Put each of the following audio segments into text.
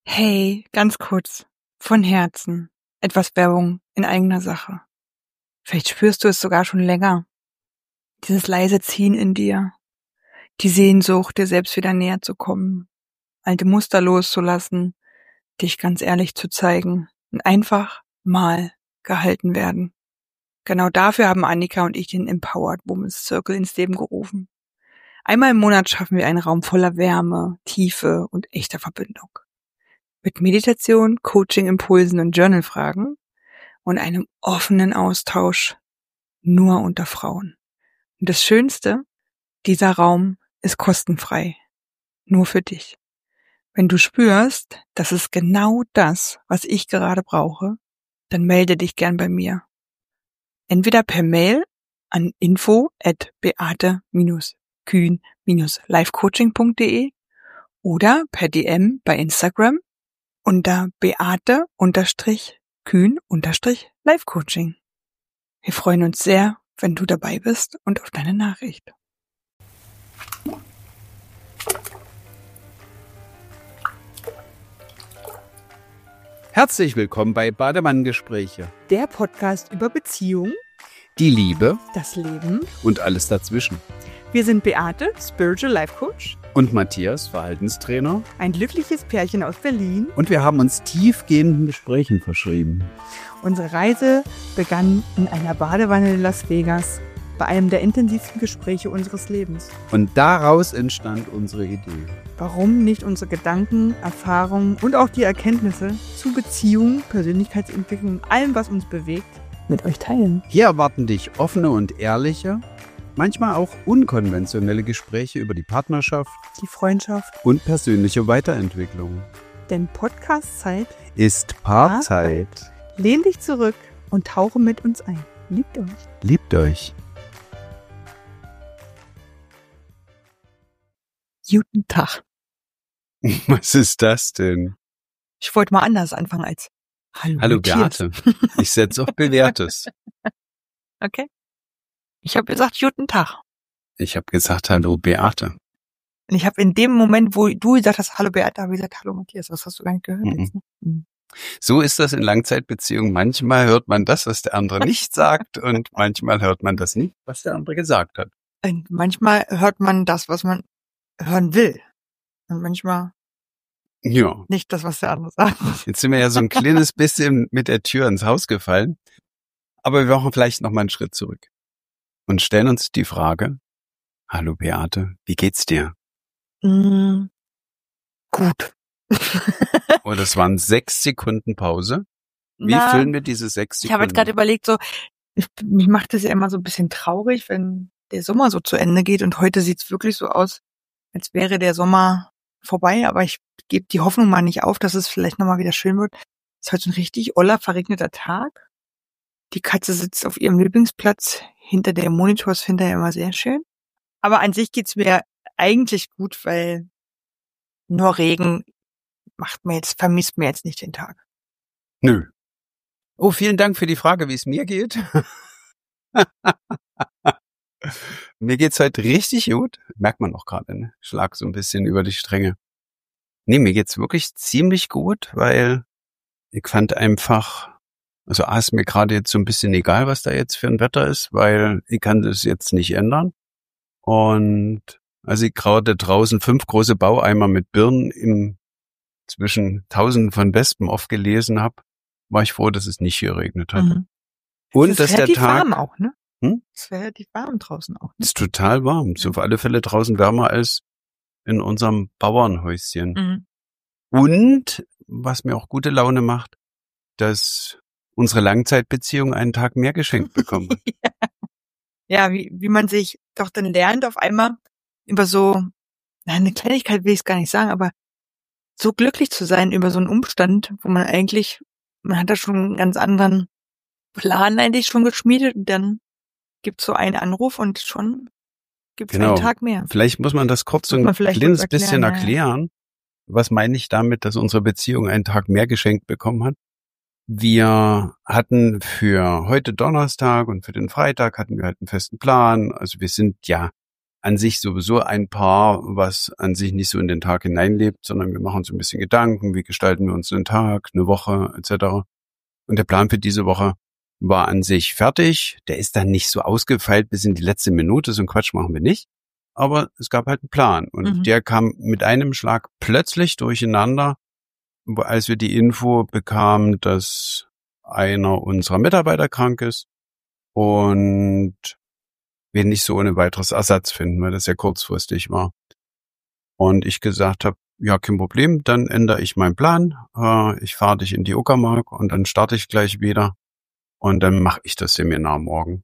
Hey, ganz kurz, von Herzen, etwas Werbung in eigener Sache. Vielleicht spürst du es sogar schon länger. Dieses leise Ziehen in dir, die Sehnsucht, dir selbst wieder näher zu kommen, alte Muster loszulassen, dich ganz ehrlich zu zeigen und einfach mal gehalten werden. Genau dafür haben Annika und ich den Empowered Women's Circle ins Leben gerufen. Einmal im Monat schaffen wir einen Raum voller Wärme, Tiefe und echter Verbindung. Mit Meditation, Coaching-Impulsen und Journal-Fragen und einem offenen Austausch nur unter Frauen. Und das Schönste, dieser Raum ist kostenfrei. Nur für dich. Wenn du spürst, das ist genau das, was ich gerade brauche, dann melde dich gern bei mir. Entweder per Mail an info@beate-kühn-livecoaching.de oder per DM bei Instagram unter beate-kühn-livecoaching. Wir freuen uns sehr, wenn du dabei bist und auf deine Nachricht. Herzlich willkommen bei Bademann-Gespräche. Der Podcast über Beziehung, Die Liebe das Leben. und alles dazwischen. Wir sind Beate, Spiritual Life Coach, Und Matthias, Verhaltenstrainer. ein glückliches Pärchen aus Berlin. Und wir haben uns tiefgehenden Gesprächen verschrieben. Unsere Reise begann in einer Badewanne in Las Vegas, bei einem der intensivsten Gespräche unseres Lebens. Und daraus entstand unsere Idee. Warum nicht unsere Gedanken, Erfahrungen und auch die Erkenntnisse zu Beziehung, Persönlichkeitsentwicklung und allem, was uns bewegt, mit euch teilen? Hier erwarten dich offene und ehrliche, manchmal auch unkonventionelle Gespräche über die Partnerschaft Die Freundschaft, und persönliche Weiterentwicklung. denn Podcast-Zeit. Ist Paarzeit. Lehn dich zurück und tauche mit uns ein. Liebt euch. Liebt euch. Guten Tag. Was ist das denn? Ich wollte mal anders anfangen als Hallo, Hallo Matthias. Beate. Ich setze auf Bewährtes. Okay. Ich habe gesagt, guten Tag. Ich habe gesagt, hallo Beate. Und ich habe in dem Moment, wo du gesagt hast, hallo Beate, habe ich gesagt, hallo Matthias. Das hast du gar nicht gehört. Mhm. Jetzt, ne? Mhm. So ist das in Langzeitbeziehungen. Manchmal hört man das, was der andere nicht sagt, und manchmal hört man das nicht, was der andere gesagt hat. Und manchmal hört man das, was man hören will. Und manchmal Ja, nicht das, was der andere sagt. jetzt sind wir ja so ein kleines bisschen mit der Tür ins Haus gefallen. Aber wir machen vielleicht noch mal einen Schritt zurück und stellen uns die Frage, hallo Beate, wie geht's dir? Gut. Oh, das waren 6 Sekunden Pause. Wie Na, füllen wir diese 6 Ich habe jetzt Sekunden? gerade überlegt, so, mich macht das ja immer so ein bisschen traurig, wenn der Sommer so zu Ende geht. Und heute sieht's wirklich so aus, als wäre der Sommer vorbei. Aber ich gebe die Hoffnung mal nicht auf, dass es vielleicht nochmal wieder schön wird. Es ist heute so ein richtig oller, verregneter Tag. Die Katze sitzt auf ihrem Lieblingsplatz hinter der Monitor. Das finde ich immer sehr schön. Aber an sich geht's mir eigentlich gut, weil nur Regen vermisst mir jetzt nicht den Tag. Nö. Oh, vielen Dank für die Frage, wie es mir geht. Mir geht's heute richtig gut. Merkt man auch gerade, ne? Schlag so ein bisschen über die Stränge. Nee, mir geht's wirklich ziemlich gut, weil ich fand einfach, also ist mir gerade jetzt so ein bisschen egal, was da jetzt für ein Wetter ist, weil ich kann das jetzt nicht ändern. Und als ich gerade draußen 5 große Baueimer mit Birnen zwischen Tausenden von Wespen aufgelesen habe, war ich froh, dass es nicht geregnet hat. Mhm. Und Es dass ist der relativ Tag warm auch, ne? Hm? Es wäre relativ warm draußen auch. Ne? ist total warm. So auf alle Fälle draußen wärmer als in unserem Bauernhäuschen. Mhm. Und was mir auch gute Laune macht, dass unsere Langzeitbeziehung einen Tag mehr geschenkt bekommen hat. Ja, wie man sich doch dann lernt, auf einmal über so, eine Kleinigkeit will ich es gar nicht sagen, aber so glücklich zu sein über so einen Umstand, wo man hat da schon einen ganz anderen Plan eigentlich schon geschmiedet und dann gibt's so einen Anruf und schon gibt's Genau. einen Tag mehr. Vielleicht muss man das kurz so Muss ein man vielleicht kleines kurz bisschen erklären, erklären. Was meine ich damit, dass unsere Beziehung einen Tag mehr geschenkt bekommen hat? Wir hatten für heute Donnerstag und für den Freitag hatten wir halt einen festen Plan. Also wir sind ja an sich sowieso ein Paar, was an sich nicht so in den Tag hineinlebt, sondern wir machen uns ein bisschen Gedanken, wie gestalten wir uns einen Tag, eine Woche etc. Und der Plan für diese Woche war an sich fertig. Der ist dann nicht so ausgefeilt bis in die letzte Minute, so einen Quatsch machen wir nicht. Aber es gab halt einen Plan und der kam mit einem Schlag plötzlich durcheinander, als wir die Info bekamen, dass einer unserer Mitarbeiter krank ist und wir nicht so ohne weiteres Ersatz finden, weil das ja kurzfristig war. Und ich gesagt habe, ja, kein Problem, dann ändere ich meinen Plan. Ich fahre dich in die Uckermark und dann starte ich gleich wieder und dann mache ich das Seminar morgen.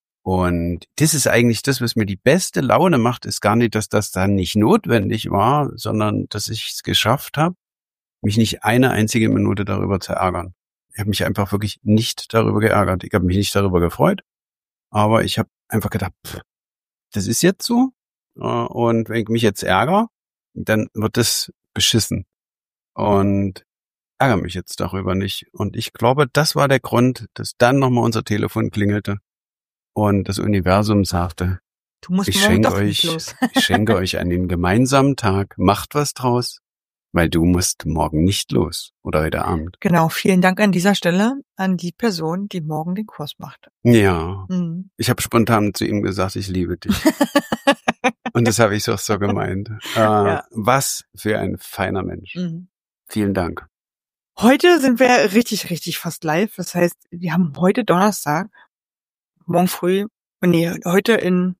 Und das ist eigentlich das, was mir die beste Laune macht, ist gar nicht, dass das dann nicht notwendig war, sondern dass ich es geschafft habe, mich nicht eine einzige Minute darüber zu ärgern. Ich habe mich einfach wirklich nicht darüber geärgert. Ich habe mich nicht darüber gefreut, aber ich habe einfach gedacht, das ist jetzt so und wenn ich mich jetzt ärgere, dann wird das beschissen und ärgere mich jetzt darüber nicht. Und ich glaube, das war der Grund, dass dann nochmal unser Telefon klingelte und das Universum sagte, Du musst ich morgen schenke doch nicht euch, los. ich schenke euch einen gemeinsamen Tag, macht was draus, weil du musst morgen nicht los oder heute Abend. Genau, vielen Dank an dieser Stelle an die Person, die morgen den Kurs macht. Ja, Mhm. ich habe spontan zu ihm gesagt, ich liebe dich. Und das habe ich auch so gemeint. Ja. Was für ein feiner Mensch. Mhm. Vielen Dank. Heute sind wir richtig, richtig fast live. Das heißt, wir haben heute Donnerstag, morgen früh, heute in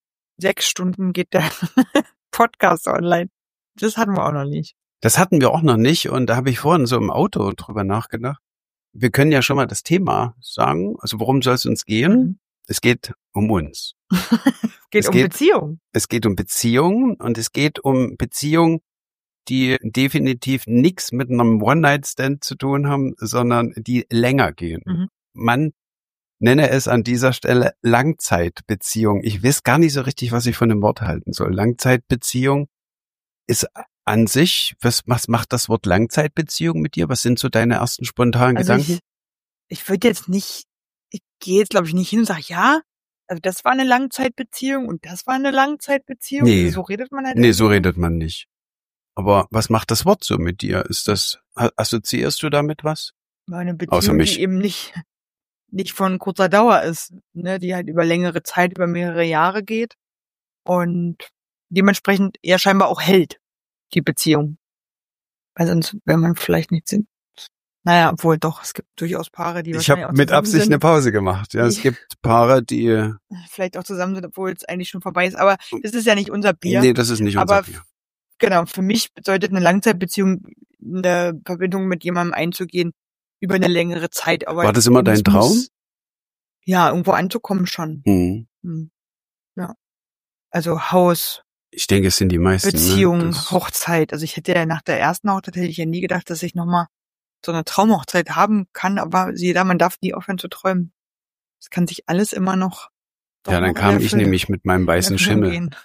6 Stunden geht der Podcast online. Das hatten wir auch noch nicht. Das hatten wir auch noch nicht und da habe ich vorhin so im Auto drüber nachgedacht. Wir können ja schon mal das Thema sagen. Also worum soll es uns gehen? Mhm. Es geht um uns. Es geht um Beziehung. Es geht um Beziehungen und es geht um Beziehungen, die definitiv nichts mit einem One-Night-Stand zu tun haben, sondern die länger gehen. Mhm. Man nenne es an dieser Stelle Langzeitbeziehung. Ich weiß gar nicht so richtig, was ich von dem Wort halten soll. Langzeitbeziehung ist an sich, was macht das Wort Langzeitbeziehung mit dir? Was sind so deine ersten spontanen Also Gedanken? ich würde jetzt nicht, ich gehe jetzt glaube ich nicht hin und sage, ja, also das war eine Langzeitbeziehung und das war eine Langzeitbeziehung. Nee. So redet man halt. Nee, so redet man nicht. Aber was macht das Wort so mit dir? Assoziierst du damit was? Eine Außer Beziehung, mich. die eben nicht von kurzer Dauer ist, ne, die halt über längere Zeit, über mehrere Jahre geht und dementsprechend eher scheinbar auch hält, die Beziehung. Weil sonst wäre man vielleicht nicht Sinn. Naja, obwohl doch, es gibt durchaus Paare, die Ich wahrscheinlich habe auch mit zusammen Absicht sind, eine Pause gemacht. Ja, es gibt Paare, die vielleicht auch zusammen sind, obwohl es eigentlich schon vorbei ist. Aber das ist ja nicht unser Bier. Nee, das ist nicht unser Aber Bier. genau, für mich bedeutet eine Langzeitbeziehung, eine Verbindung mit jemandem einzugehen über eine längere Zeit. Aber War das immer dein es muss- Traum? Ja, irgendwo anzukommen schon. Hm. Ja. Also Haus, Ich denke, es sind die meisten. Beziehung, Ne? Das- Hochzeit. Also ich hätte ja nach der ersten Hochzeit hätte ich ja nie gedacht, dass ich nochmal so eine Traumhochzeit haben kann, aber siehe da, man darf nie aufhören zu träumen. Es kann sich alles immer noch. doch Ja, dann noch kam ich erfüllen. nämlich mit meinem weißen Erfüllen Schimmel gehen.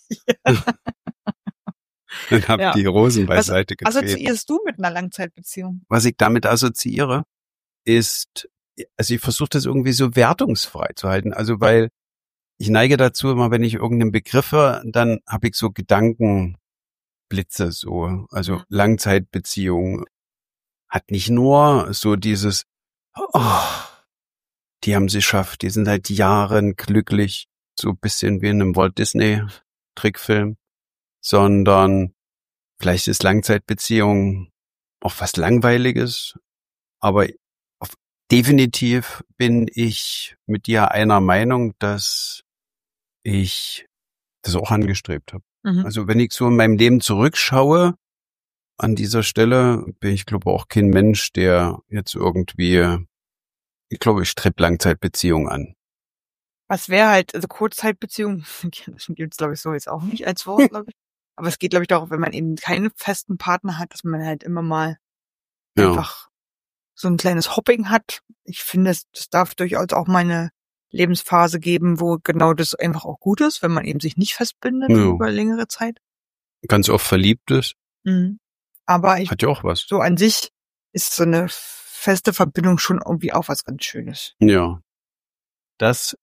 und habe Ja. die Rosen Was beiseite getreten. assoziierst du mit einer Langzeitbeziehung? Was ich damit assoziiere, ist, also ich versuche das irgendwie so wertungsfrei zu halten. Also weil ich neige dazu, immer wenn ich irgendeinen Begriff höre, dann habe ich so Gedankenblitze, so, also Langzeitbeziehung hat nicht nur so dieses, oh, die haben sie geschafft, die sind seit Jahren glücklich, so ein bisschen wie in einem Walt Disney Trickfilm, sondern vielleicht ist Langzeitbeziehung auch was Langweiliges, aber definitiv bin ich mit dir einer Meinung, dass ich das auch angestrebt habe. Mhm. Also wenn ich so in meinem Leben zurückschaue, an dieser Stelle bin ich, glaube auch kein Mensch, der jetzt irgendwie, ich glaube, ich strebe Langzeitbeziehungen an. Was wäre halt, also Kurzzeitbeziehung, das gibt's glaube ich so jetzt auch nicht als Wort, glaube ich. Aber es geht glaube ich darauf, wenn man eben keinen festen Partner hat, dass man halt immer mal Ja. einfach so ein kleines Hopping hat. Ich finde, das darf durchaus auch mal eine Lebensphase geben, wo genau das einfach auch gut ist, wenn man eben sich nicht festbindet Ja. über längere Zeit. Ganz oft verliebt ist, Aber ich hat ja auch was. so an sich ist so eine feste Verbindung schon irgendwie auch was ganz Schönes. Ja. Das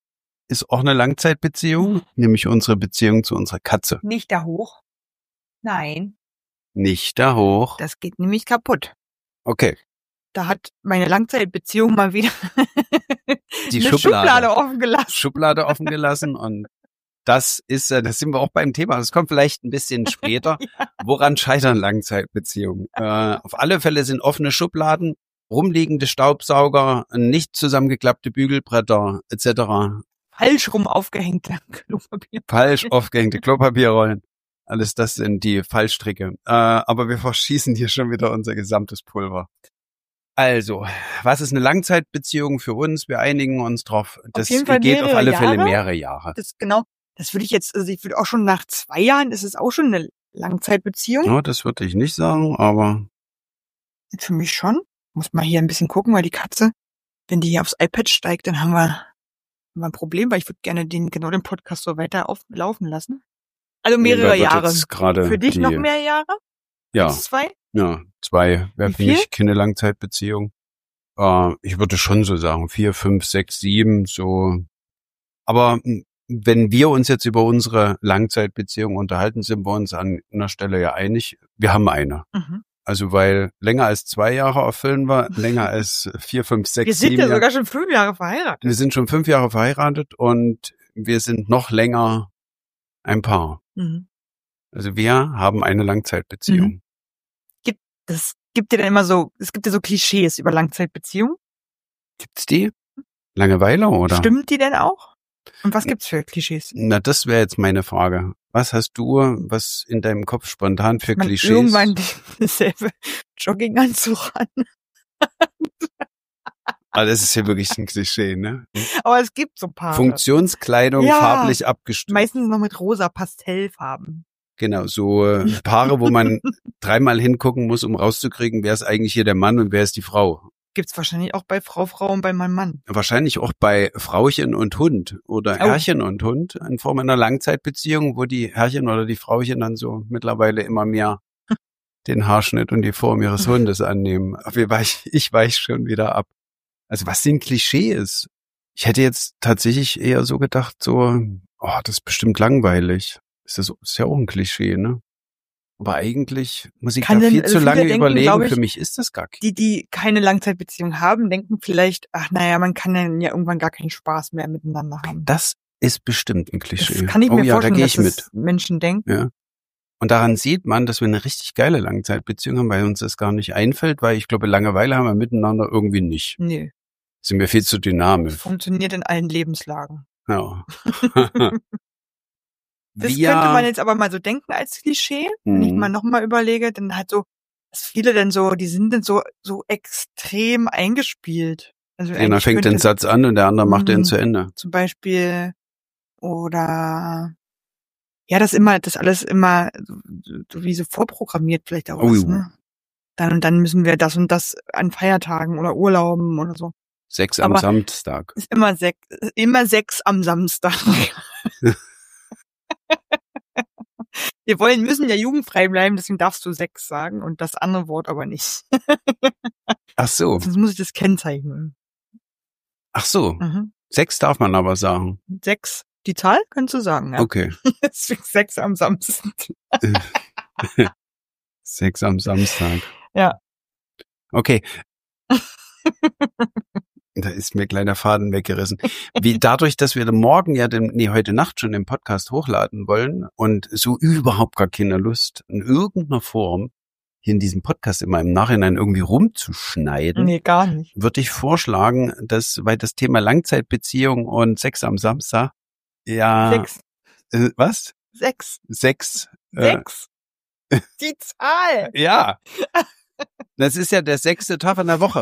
ist auch eine Langzeitbeziehung, nämlich unsere Beziehung zu unserer Katze. Nicht da hoch. Nein, Nicht da hoch. das geht nämlich kaputt. Okay. Da hat meine Langzeitbeziehung mal wieder Die eine Schublade offen gelassen. Schublade offen gelassen und das sind wir auch beim Thema. Das kommt vielleicht ein bisschen später. Ja. Woran scheitern Langzeitbeziehungen? Auf alle Fälle sind offene Schubladen, rumliegende Staubsauger, nicht zusammengeklappte Bügelbretter etc. Falsch rum aufgehängte Klopapier. Falsch aufgehängte Klopapierrollen. Alles das sind die Fallstricke. Aber wir verschießen hier schon wieder unser gesamtes Pulver. Also, was ist eine Langzeitbeziehung für uns? Wir einigen uns drauf. Das jeden Fall geht auf alle mehrere Fälle Jahre. mehrere Jahre. Das würde ich jetzt, also ich würde auch schon nach 2 Jahren, ist es auch schon eine Langzeitbeziehung. Ja, das würde ich nicht sagen, aber Für mich schon. Muss mal hier ein bisschen gucken, weil die Katze, wenn die hier aufs iPad steigt, dann haben wir ein Problem, weil ich würde gerne den Podcast so weiter laufen lassen. Also mehrere da wird Jahre. jetzt gerade Für dich noch mehr Jahre? Ja, Als 2? ja, 2 wäre Wie für viel? mich keine Langzeitbeziehung. Ich würde schon so sagen 4, 5, 6, 7 so. Aber wenn wir uns jetzt über unsere Langzeitbeziehung unterhalten, sind wir uns an einer Stelle ja einig. Wir haben eine. Mhm. Also weil länger als 2 Jahre erfüllen wir, länger als 4, 5, 6, Wir sind 7 ja Jahre. sogar schon 5 Jahre verheiratet. Wir sind schon 5 Jahre verheiratet und wir sind noch länger ein Paar. Mhm. Also wir haben eine Langzeitbeziehung. Es gibt ja so Klischees über Langzeitbeziehungen. Gibt's die? Langeweile oder? Stimmt die denn auch? Und was gibt's für Klischees? Na, das wäre jetzt meine Frage. Was hast du, was in deinem Kopf spontan für Man Klischees? irgendwann dasselbe Jogginganzug an. Ah, das ist ja wirklich ein Klischee, ne? Aber es gibt so ein paar. Funktionskleidung Ja. farblich abgestimmt. Meistens noch mit rosa Pastellfarben. Genau, so Paare, wo man 3-mal hingucken muss, um rauszukriegen, wer ist eigentlich hier der Mann und wer ist die Frau. Gibt's wahrscheinlich auch bei Frau und bei Mann. Wahrscheinlich auch bei Frauchen und Hund oder Oh. Herrchen und Hund in Form einer Langzeitbeziehung, wo die Herrchen oder die Frauchen dann so mittlerweile immer mehr den Haarschnitt und die Form ihres Hundes annehmen. Aber ich weich schon wieder ab. Also was sind Klischees? Ich hätte jetzt tatsächlich eher so gedacht, so, das ist bestimmt langweilig. Ist ja auch ein Klischee, ne? Aber eigentlich muss ich Kann da denn- viel zu viele lange denken, überlegen. glaub ich, Für mich ist das gar Die keine Langzeitbeziehung haben, denken vielleicht, man kann dann ja irgendwann gar keinen Spaß mehr miteinander haben. Das ist bestimmt ein Klischee. Das kann ich mir ja, da vorstellen, gehe dass ich mit. das Menschen denken. Ja. Und daran sieht man, dass wir eine richtig geile Langzeitbeziehung haben, weil uns das gar nicht einfällt, weil ich glaube, Langeweile haben wir miteinander irgendwie nicht. Nee, Sind wir viel zu dynamisch. funktioniert in allen Lebenslagen. Ja. Das könnte man jetzt aber mal so denken als Klischee, wenn ich mal nochmal überlege, dann halt so, dass viele dann so, die sind dann so extrem eingespielt. Also Einer eigentlich fängt den könnte Satz an und der andere macht ihn Mhm. zu Ende. zum Beispiel, oder, ja, das alles immer so wie so vorprogrammiert vielleicht auch ist, ne? Dann und dann müssen wir das und das an Feiertagen oder Urlauben oder so. 6 am Aber- Samstag. Ist immer 6 am Samstag. Wir müssen ja jugendfrei bleiben, deswegen darfst du 6 sagen und das andere Wort aber nicht. Ach so. Sonst muss ich das kennzeichnen. Ach so. Mhm. 6 darf man aber sagen. 6, die Zahl kannst du sagen, ja. Okay. Deswegen 6 am Samstag. 6 am Samstag. Ja. Okay. Da ist mir kleiner Faden weggerissen. Dadurch, dass wir morgen heute Nacht schon den Podcast hochladen wollen und so überhaupt gar keine Lust in irgendeiner Form hier in diesem Podcast immer im Nachhinein irgendwie rumzuschneiden, Nee, gar nicht. würde ich vorschlagen, weil das Thema Langzeitbeziehung und Sex am Samstag, ja, 6. was? 6. 6. 6. Die Zahl. Ja. Das ist ja der 6. Tag in der Woche.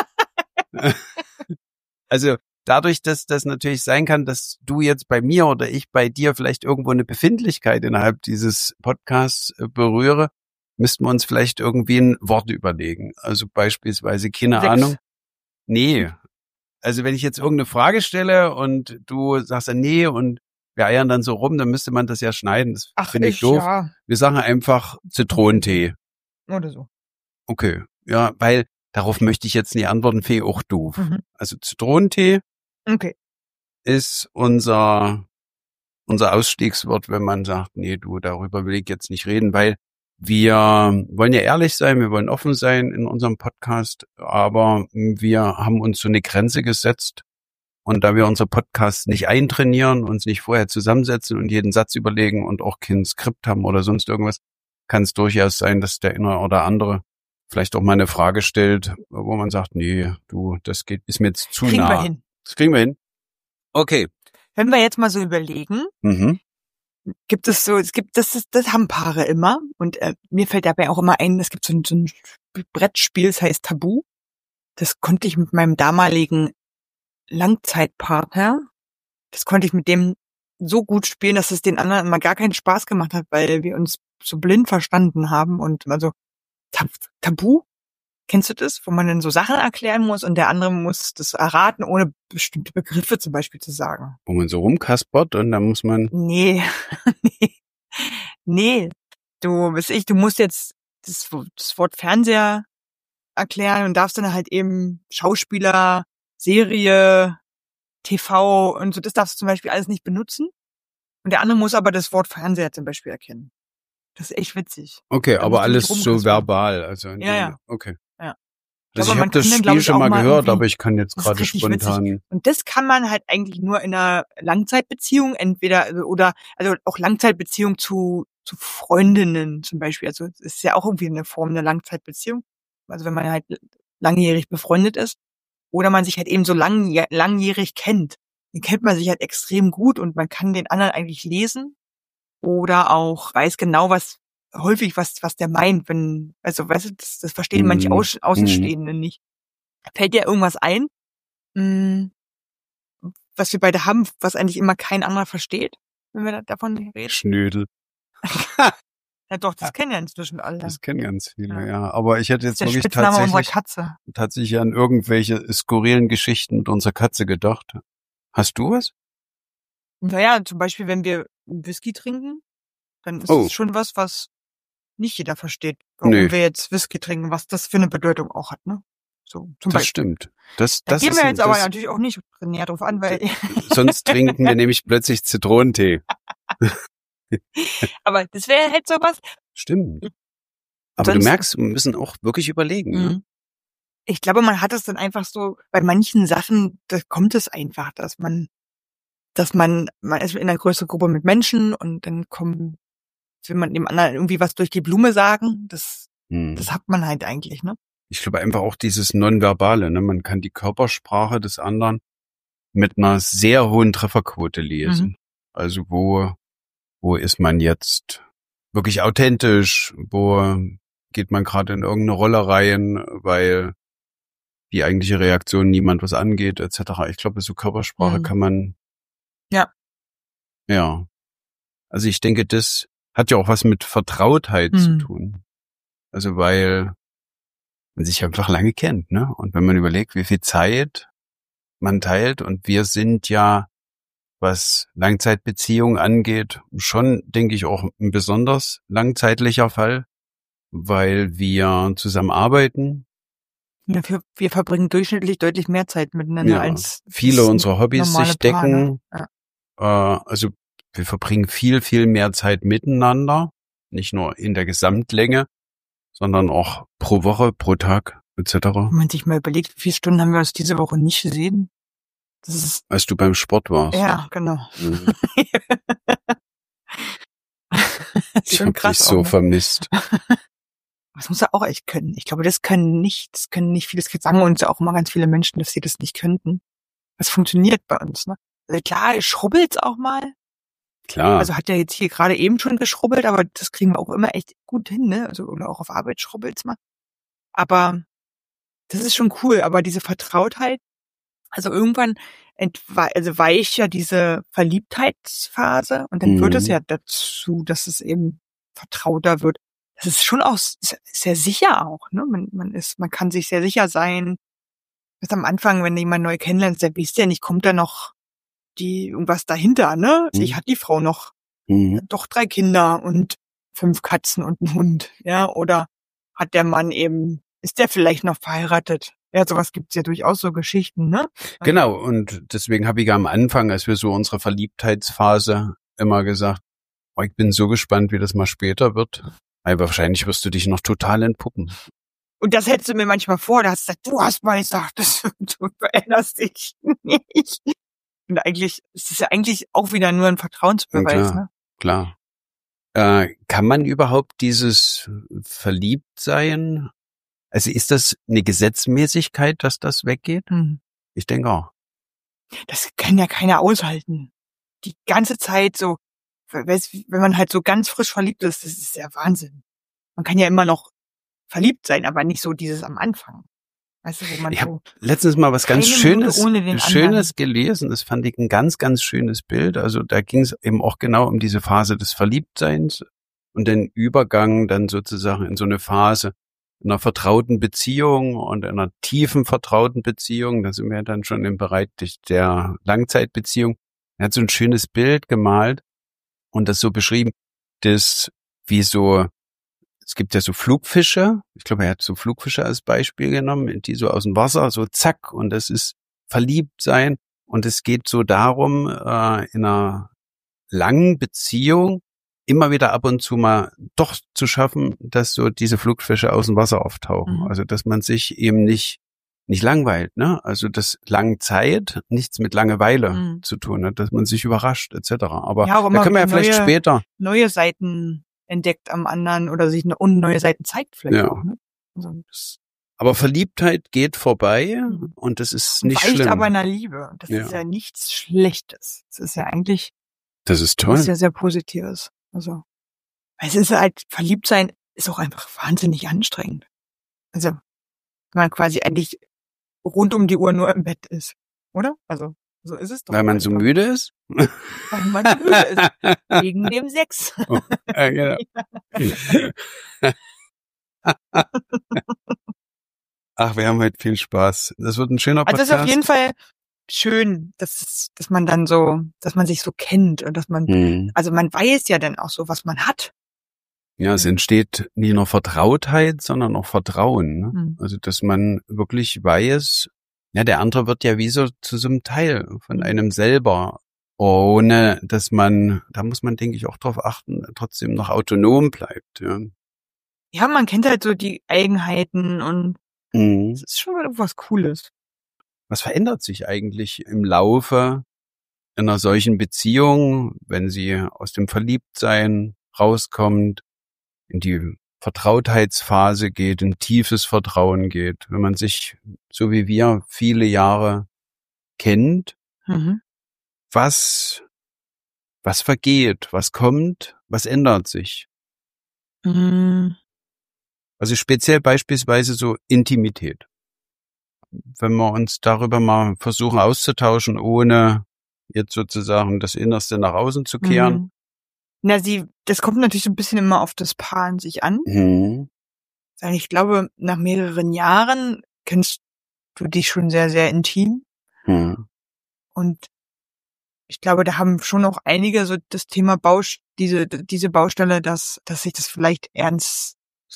Also dadurch, dass das natürlich sein kann, dass du jetzt bei mir oder ich bei dir vielleicht irgendwo eine Befindlichkeit innerhalb dieses Podcasts berühre, müssten wir uns vielleicht irgendwie ein Wort überlegen. Also beispielsweise, keine 6. Ahnung. Nee. Also wenn ich jetzt irgendeine Frage stelle und du sagst dann nee und wir eiern dann so rum, dann müsste man das ja schneiden. Das finde ich doof. Ja. Wir sagen einfach Zitronentee. Oder so. Okay. Ja, weil darauf möchte ich jetzt nicht antworten, Fee, auch doof. Mhm. Also Zitronentee, Okay. ist unser Ausstiegswort, wenn man sagt, nee, du, darüber will ich jetzt nicht reden, weil wir wollen ja ehrlich sein, wir wollen offen sein in unserem Podcast, aber wir haben uns so eine Grenze gesetzt. Und da wir unsere Podcasts nicht eintrainieren, uns nicht vorher zusammensetzen und jeden Satz überlegen und auch kein Skript haben oder sonst irgendwas, kann es durchaus sein, dass der eine oder andere vielleicht auch mal eine Frage stellt, wo man sagt, nee, du, ist mir jetzt zu nah. Kriegen wir hin. Das kriegen wir hin. Okay. Wenn wir jetzt mal so überlegen, gibt es so, das haben Paare immer. Und mir fällt dabei auch immer ein, es gibt so ein Brettspiel, das heißt Tabu. Das konnte ich mit meinem damaligen Langzeitpartner, das konnte ich mit dem so gut spielen, dass es den anderen immer gar keinen Spaß gemacht hat, weil wir uns so blind verstanden haben. Und also Tabu, kennst du das? Wo man dann so Sachen erklären muss und der andere muss das erraten, ohne bestimmte Begriffe zum Beispiel zu sagen. Wo man so rumkaspert und dann muss man... Nee, nee, du musst jetzt das Wort Fernseher erklären und darfst dann halt eben Schauspieler, Serie, TV und so, das darfst du zum Beispiel alles nicht benutzen. Und der andere muss aber das Wort Fernseher zum Beispiel erkennen. Das ist echt witzig. Okay, aber alles so verbal. Also ja. Okay. Ja. Also ich habe das Spiel schon mal gehört, aber ich kann jetzt gerade spontan... Witzig. Und das kann man halt eigentlich nur in einer Langzeitbeziehung, entweder also auch Langzeitbeziehung zu Freundinnen zum Beispiel. Also es ist ja auch irgendwie eine Form der Langzeitbeziehung. Also wenn man halt langjährig befreundet ist. Oder man sich halt eben so langjährig kennt. Dann kennt man sich halt extrem gut und man kann den anderen eigentlich lesen. Oder auch weiß genau, was der meint, also weißt du, das verstehen manche Außenstehende nicht. Fällt dir irgendwas ein, was wir beide haben, was eigentlich immer kein anderer versteht, wenn wir davon reden? Schnödel. Ja doch, das kennen ja inzwischen alle. Das kennen ganz viele, ja. Aber ich hätte jetzt das ist wirklich der Spitzname unserer Katze. tatsächlich an irgendwelche skurrilen Geschichten mit unserer Katze gedacht. Hast du was? Naja, zum Beispiel, wenn wir Whisky trinken, dann ist es schon was nicht jeder versteht, warum wir jetzt Whisky trinken, was das für eine Bedeutung auch hat, ne? So, zum Beispiel. Das stimmt. Da gehen wir jetzt aber natürlich auch nicht näher drauf an, weil... Sonst trinken wir nämlich plötzlich Zitronentee. Aber das wäre halt sowas. Stimmt. Aber du merkst, wir müssen auch wirklich überlegen. Ne? Ich glaube, man hat es dann einfach so, bei manchen Sachen, da kommt es einfach, dass man ist in einer größeren Gruppe mit Menschen und dann will man dem anderen irgendwie was durch die Blume sagen. Das hat man halt eigentlich, ne? Ich glaube einfach auch dieses Nonverbale, ne? Man kann die Körpersprache des anderen mit einer sehr hohen Trefferquote lesen. Also wo ist man jetzt wirklich authentisch? Wo geht man gerade in irgendeine Rolle rein, weil die eigentliche Reaktion niemand was angeht, etc. Ich glaube, so Körpersprache kann man... Ja. Also ich denke, das hat ja auch was mit Vertrautheit zu tun. Also weil man sich einfach lange kennt, ne? Und wenn man überlegt, wie viel Zeit man teilt und wir sind ja, was Langzeitbeziehungen angeht, schon, denke ich, auch ein besonders langzeitlicher Fall, weil wir zusammen arbeiten. Ja, wir verbringen durchschnittlich deutlich mehr Zeit miteinander als viele unserer Hobbys sich decken. Ja. Also wir verbringen viel, viel mehr Zeit miteinander, nicht nur in der Gesamtlänge, sondern auch pro Woche, pro Tag, etc. Wenn man sich mal überlegt, wie viele Stunden haben wir uns diese Woche nicht gesehen? Das ist als du beim Sport warst. Ja, genau. Ich hab dich so vermisst. Das muss er auch echt können. Ich glaube, das können nicht viele. Das sagen uns ja auch immer ganz viele Menschen, dass sie das nicht könnten. Das funktioniert bei uns, ne? Also klar, schrubbelt's auch mal. Klar. Also hat er jetzt hier gerade eben schon geschrubbelt, aber das kriegen wir auch immer echt gut hin, ne? Also, oder auch auf Arbeit schrubbelt's mal. Aber das ist schon cool. Aber diese Vertrautheit, also irgendwann weicht ja diese Verliebtheitsphase und dann wird es ja dazu, dass es eben vertrauter wird. Das ist schon auch sehr sicher auch, ne? Man kann sich sehr sicher sein. Bis am Anfang, wenn jemand neu kennenlernt, der wisst ja nicht, kommt da noch irgendwas dahinter, ne? Ich hat die Frau noch doch 3 Kinder und 5 Katzen und einen Hund, ja? Oder hat der Mann ist der vielleicht noch verheiratet Ja, sowas gibt's ja durchaus, so Geschichten, ne? Genau, und deswegen habe ich am Anfang, als wir so unsere Verliebtheitsphase immer gesagt, oh, ich bin so gespannt, wie das mal später wird. Weil wahrscheinlich wirst du dich noch total entpuppen. Und das hättest du mir manchmal vor, da hast du gesagt, du hast mal gesagt, du veränderst dich nicht. Und eigentlich, es ist ja eigentlich auch wieder nur ein Vertrauensbeweis, Klar, ne? klar. Kann man überhaupt dieses Verliebtsein, also ist das eine Gesetzmäßigkeit, dass das weggeht? Ich denke auch. Das kann ja keiner aushalten. Die ganze Zeit so, wenn man halt so ganz frisch verliebt ist, das ist ja Wahnsinn. Man kann ja immer noch verliebt sein, aber nicht so dieses am Anfang. Weißt du, wo man Ich habe so letztens mal was ganz keine Minute ohne den Schönes gelesen. Das fand ich ein ganz, ganz schönes Bild. Also da ging es eben auch genau um diese Phase des Verliebtseins und den Übergang dann sozusagen in so eine Phase einer vertrauten Beziehung und einer tiefen vertrauten Beziehung. Da sind wir dann schon im Bereich der Langzeitbeziehung. Er hat so ein schönes Bild gemalt und das so beschrieben, das wie so, es gibt ja so Flugfische, ich glaube, er hat so Flugfische als Beispiel genommen, die so aus dem Wasser, so zack, und das ist verliebt sein. Und es geht so darum, in einer langen Beziehung immer wieder ab und zu mal doch zu schaffen, dass so diese Flugfische aus dem Wasser auftauchen. Mhm. Also, dass man sich eben nicht langweilt, ne? Also, dass lange Zeit nichts mit Langeweile zu tun hat, dass man sich überrascht, etc. Aber ja, da können wir ja vielleicht später neue Seiten entdeckt am anderen oder sich neue Seiten zeigt vielleicht ja auch, ne? Also aber Verliebtheit geht vorbei und das ist nicht weicht schlimm. aber in der Liebe. Das ist ja nichts Schlechtes. Das ist ja eigentlich das ist toll. Was ja sehr Positives. Also es ist halt, verliebt sein ist auch einfach wahnsinnig anstrengend. Also wenn man quasi eigentlich rund um die Uhr nur im Bett ist, oder? Also so ist es doch. Weil man so müde ist? Weil man so müde ist. Wegen dem Sex. Oh, genau. Ach, wir haben heute viel Spaß. Das wird ein schöner Podcast. Also es ist auf jeden Fall schön, dass man dann so, dass man sich so kennt und dass man, also man weiß ja dann auch so, was man hat. Ja, es entsteht nicht nur Vertrautheit, sondern auch Vertrauen. Ne? Also, dass man wirklich weiß, ja, der andere wird ja wie so zu so einem Teil von einem selber, ohne dass man, da muss man, denke ich, auch drauf achten, trotzdem noch autonom bleibt. Ja, ja, man kennt halt so die Eigenheiten und es ist schon was Cooles. Was verändert sich eigentlich im Laufe einer solchen Beziehung, wenn sie aus dem Verliebtsein rauskommt, in die Vertrautheitsphase geht, in tiefes Vertrauen geht, wenn man sich, so wie wir, viele Jahre kennt? Was vergeht? Was kommt? Was ändert sich? Also speziell beispielsweise so Intimität. Wenn wir uns darüber mal versuchen auszutauschen, ohne jetzt sozusagen das Innerste nach außen zu kehren. Na, das kommt natürlich so ein bisschen immer auf das Paar an sich an. Weil ich glaube, nach mehreren Jahren kennst du dich schon sehr, sehr intim. Und ich glaube, da haben schon auch einige so das Thema diese Baustelle, dass sich das vielleicht dass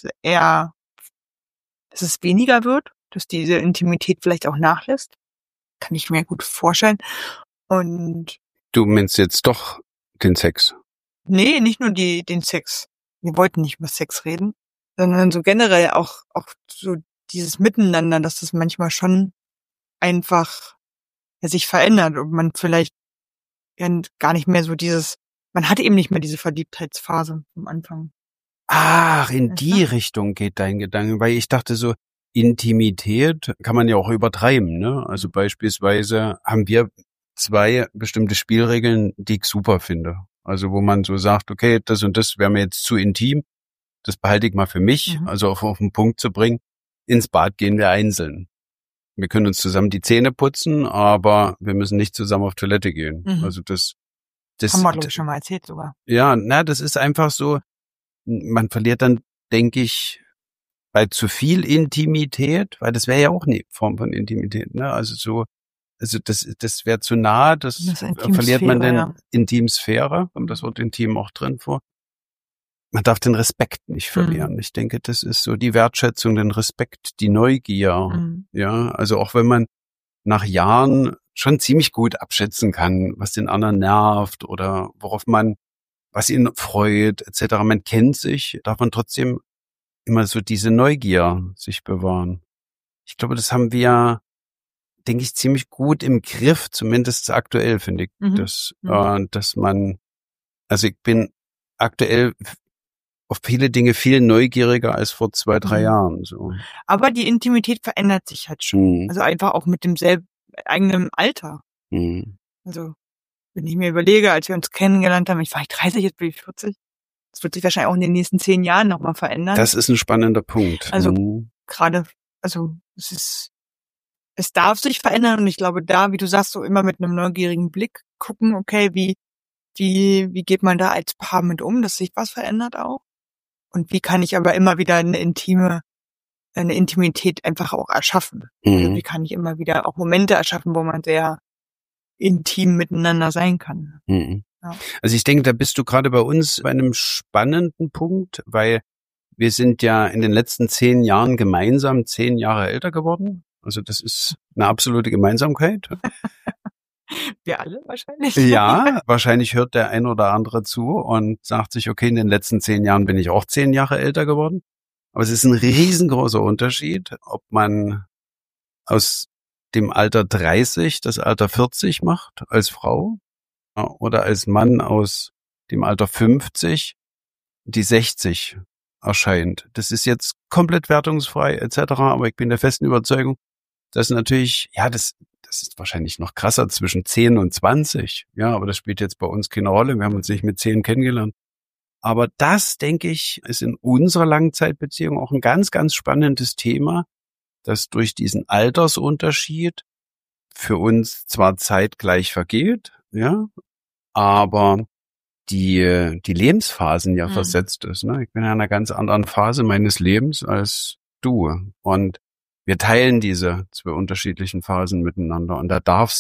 es weniger wird, dass diese Intimität vielleicht auch nachlässt. Kann ich mir gut vorstellen. Und du meinst jetzt doch den Sex? Nee, nicht nur den Sex. Wir wollten nicht über Sex reden, sondern so generell auch so dieses Miteinander, dass das manchmal schon einfach sich verändert und man vielleicht gar nicht mehr so man hat eben nicht mehr diese Verliebtheitsphase am Anfang. Ach, in die Richtung geht dein Gedanke, weil ich dachte so, Intimität kann man ja auch übertreiben, ne? Also beispielsweise haben wir 2 bestimmte Spielregeln, die ich super finde. Also wo man so sagt, okay, das und das wäre mir jetzt zu intim, das behalte ich mal für mich, also auf den Punkt zu bringen. Ins Bad gehen wir einzeln. Wir können uns zusammen die Zähne putzen, aber wir müssen nicht zusammen auf Toilette gehen. Also das haben wir, glaube ich, schon mal erzählt sogar. Ja, das ist einfach so, man verliert dann, denke ich, bei zu viel Intimität, weil das wäre ja auch eine Form von Intimität, ne? Also das wäre zu nah, das verliert man dann Intimsphäre, kommt das Wort intim auch drin vor. man darf den Respekt nicht verlieren. Ich denke, das ist so die Wertschätzung, den Respekt, die Neugier. Ja, also auch wenn man nach Jahren schon ziemlich gut abschätzen kann, was den anderen nervt oder was ihn freut, etc. Man kennt sich, darf man trotzdem immer so diese Neugier sich bewahren. Ich glaube, das haben wir, denke ich, ziemlich gut im Griff, zumindest aktuell, finde ich, dass man, also ich bin aktuell auf viele Dinge viel neugieriger als vor 2, 3 Jahren. So. Aber die Intimität verändert sich halt schon. Also einfach auch mit dem eigenen Alter. Also wenn ich mir überlege, als wir uns kennengelernt haben, ich war 30, jetzt bin ich 40. Das wird sich wahrscheinlich auch in den nächsten 10 Jahren nochmal verändern. Das ist ein spannender Punkt. Also gerade, also es darf sich verändern und ich glaube da, wie du sagst, so immer mit einem neugierigen Blick gucken, okay, wie geht man da als Paar mit um, dass sich was verändert auch? Und wie kann ich aber immer wieder eine Intimität einfach auch erschaffen? Also wie kann ich immer wieder auch Momente erschaffen, wo man sehr intim miteinander sein kann? Ja. Also ich denke, da bist du gerade bei uns bei einem spannenden Punkt, weil wir sind ja in den letzten 10 Jahren gemeinsam 10 Jahre älter geworden. Also das ist eine absolute Gemeinsamkeit. Wir alle wahrscheinlich. Ja, wahrscheinlich hört der ein oder andere zu und sagt sich, okay, in den letzten 10 Jahren bin ich auch 10 Jahre älter geworden. Aber es ist ein riesengroßer Unterschied, ob man aus dem Alter 30 das Alter 40 macht als Frau oder als Mann aus dem Alter 50 die 60 erscheint. Das ist jetzt komplett wertungsfrei etc., aber ich bin der festen Überzeugung, dass natürlich, ja, das ist wahrscheinlich noch krasser zwischen 10 und 20. Ja, aber das spielt jetzt bei uns keine Rolle. Wir haben uns nicht mit 10 kennengelernt. Aber das, denke ich, ist in unserer Langzeitbeziehung auch ein ganz, ganz spannendes Thema, dass durch diesen Altersunterschied für uns zwar zeitgleich vergeht, ja, aber die Lebensphasen ja versetzt ist. Ne? Ich bin in einer ganz anderen Phase meines Lebens als du. Und wir teilen diese 2 unterschiedlichen Phasen miteinander. Und da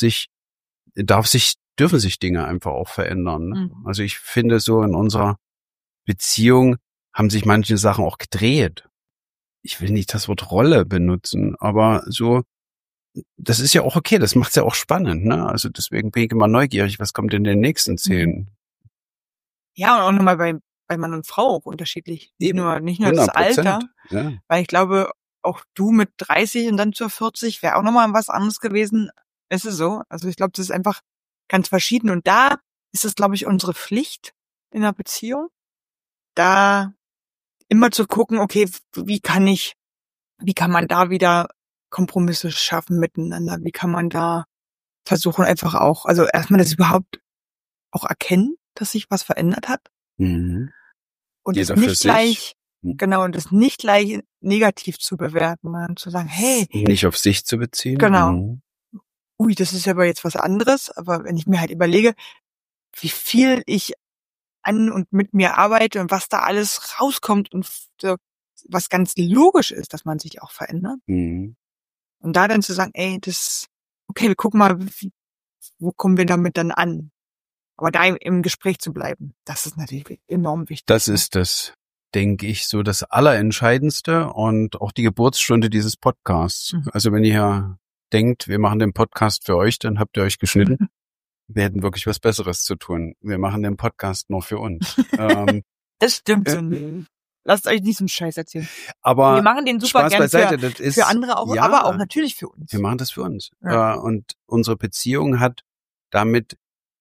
dürfen sich Dinge einfach auch verändern. Ne? Also ich finde, so in unserer Beziehung haben sich manche Sachen auch gedreht. Ich will nicht das Wort Rolle benutzen, aber so, das ist ja auch okay, das macht's ja auch spannend, ne? Also deswegen bin ich immer neugierig, was kommt in den nächsten 10. Ja, und auch nochmal bei Mann und Frau auch unterschiedlich. Nicht nur das Alter, weil ich glaube, auch du mit 30 und dann zur 40 wäre auch nochmal was anderes gewesen. Es ist so. Also ich glaube, das ist einfach ganz verschieden. Und da ist es, glaube ich, unsere Pflicht in einer Beziehung, da immer zu gucken, okay, wie kann man da wieder Kompromisse schaffen miteinander? Wie kann man da versuchen einfach auch, also erstmal das überhaupt auch erkennen, dass sich was verändert hat. Und es nicht gleich, und das nicht gleich negativ zu bewerten, sondern zu sagen, hey. Nicht auf sich zu beziehen. Genau. Ui, das ist aber jetzt was anderes. Aber wenn ich mir halt überlege, wie viel ich an und mit mir arbeite und was da alles rauskommt und so, was ganz logisch ist, dass man sich auch verändert. Und da dann zu sagen, ey, okay, wir gucken mal, wo kommen wir damit dann an? Aber da im Gespräch zu bleiben, das ist natürlich enorm wichtig. Das ist das, denke ich, so das Allerentscheidendste und auch die Geburtsstunde dieses Podcasts. Also wenn ihr denkt, wir machen den Podcast für euch, dann habt ihr euch geschnitten. Wir hätten wirklich was Besseres zu tun. Wir machen den Podcast nur für uns. Das stimmt so nicht. Lasst euch nicht so einen Scheiß erzählen. Aber wir machen den super gerne für andere auch, aber auch natürlich für uns. Wir machen das für uns. Ja. Und unsere Beziehung hat damit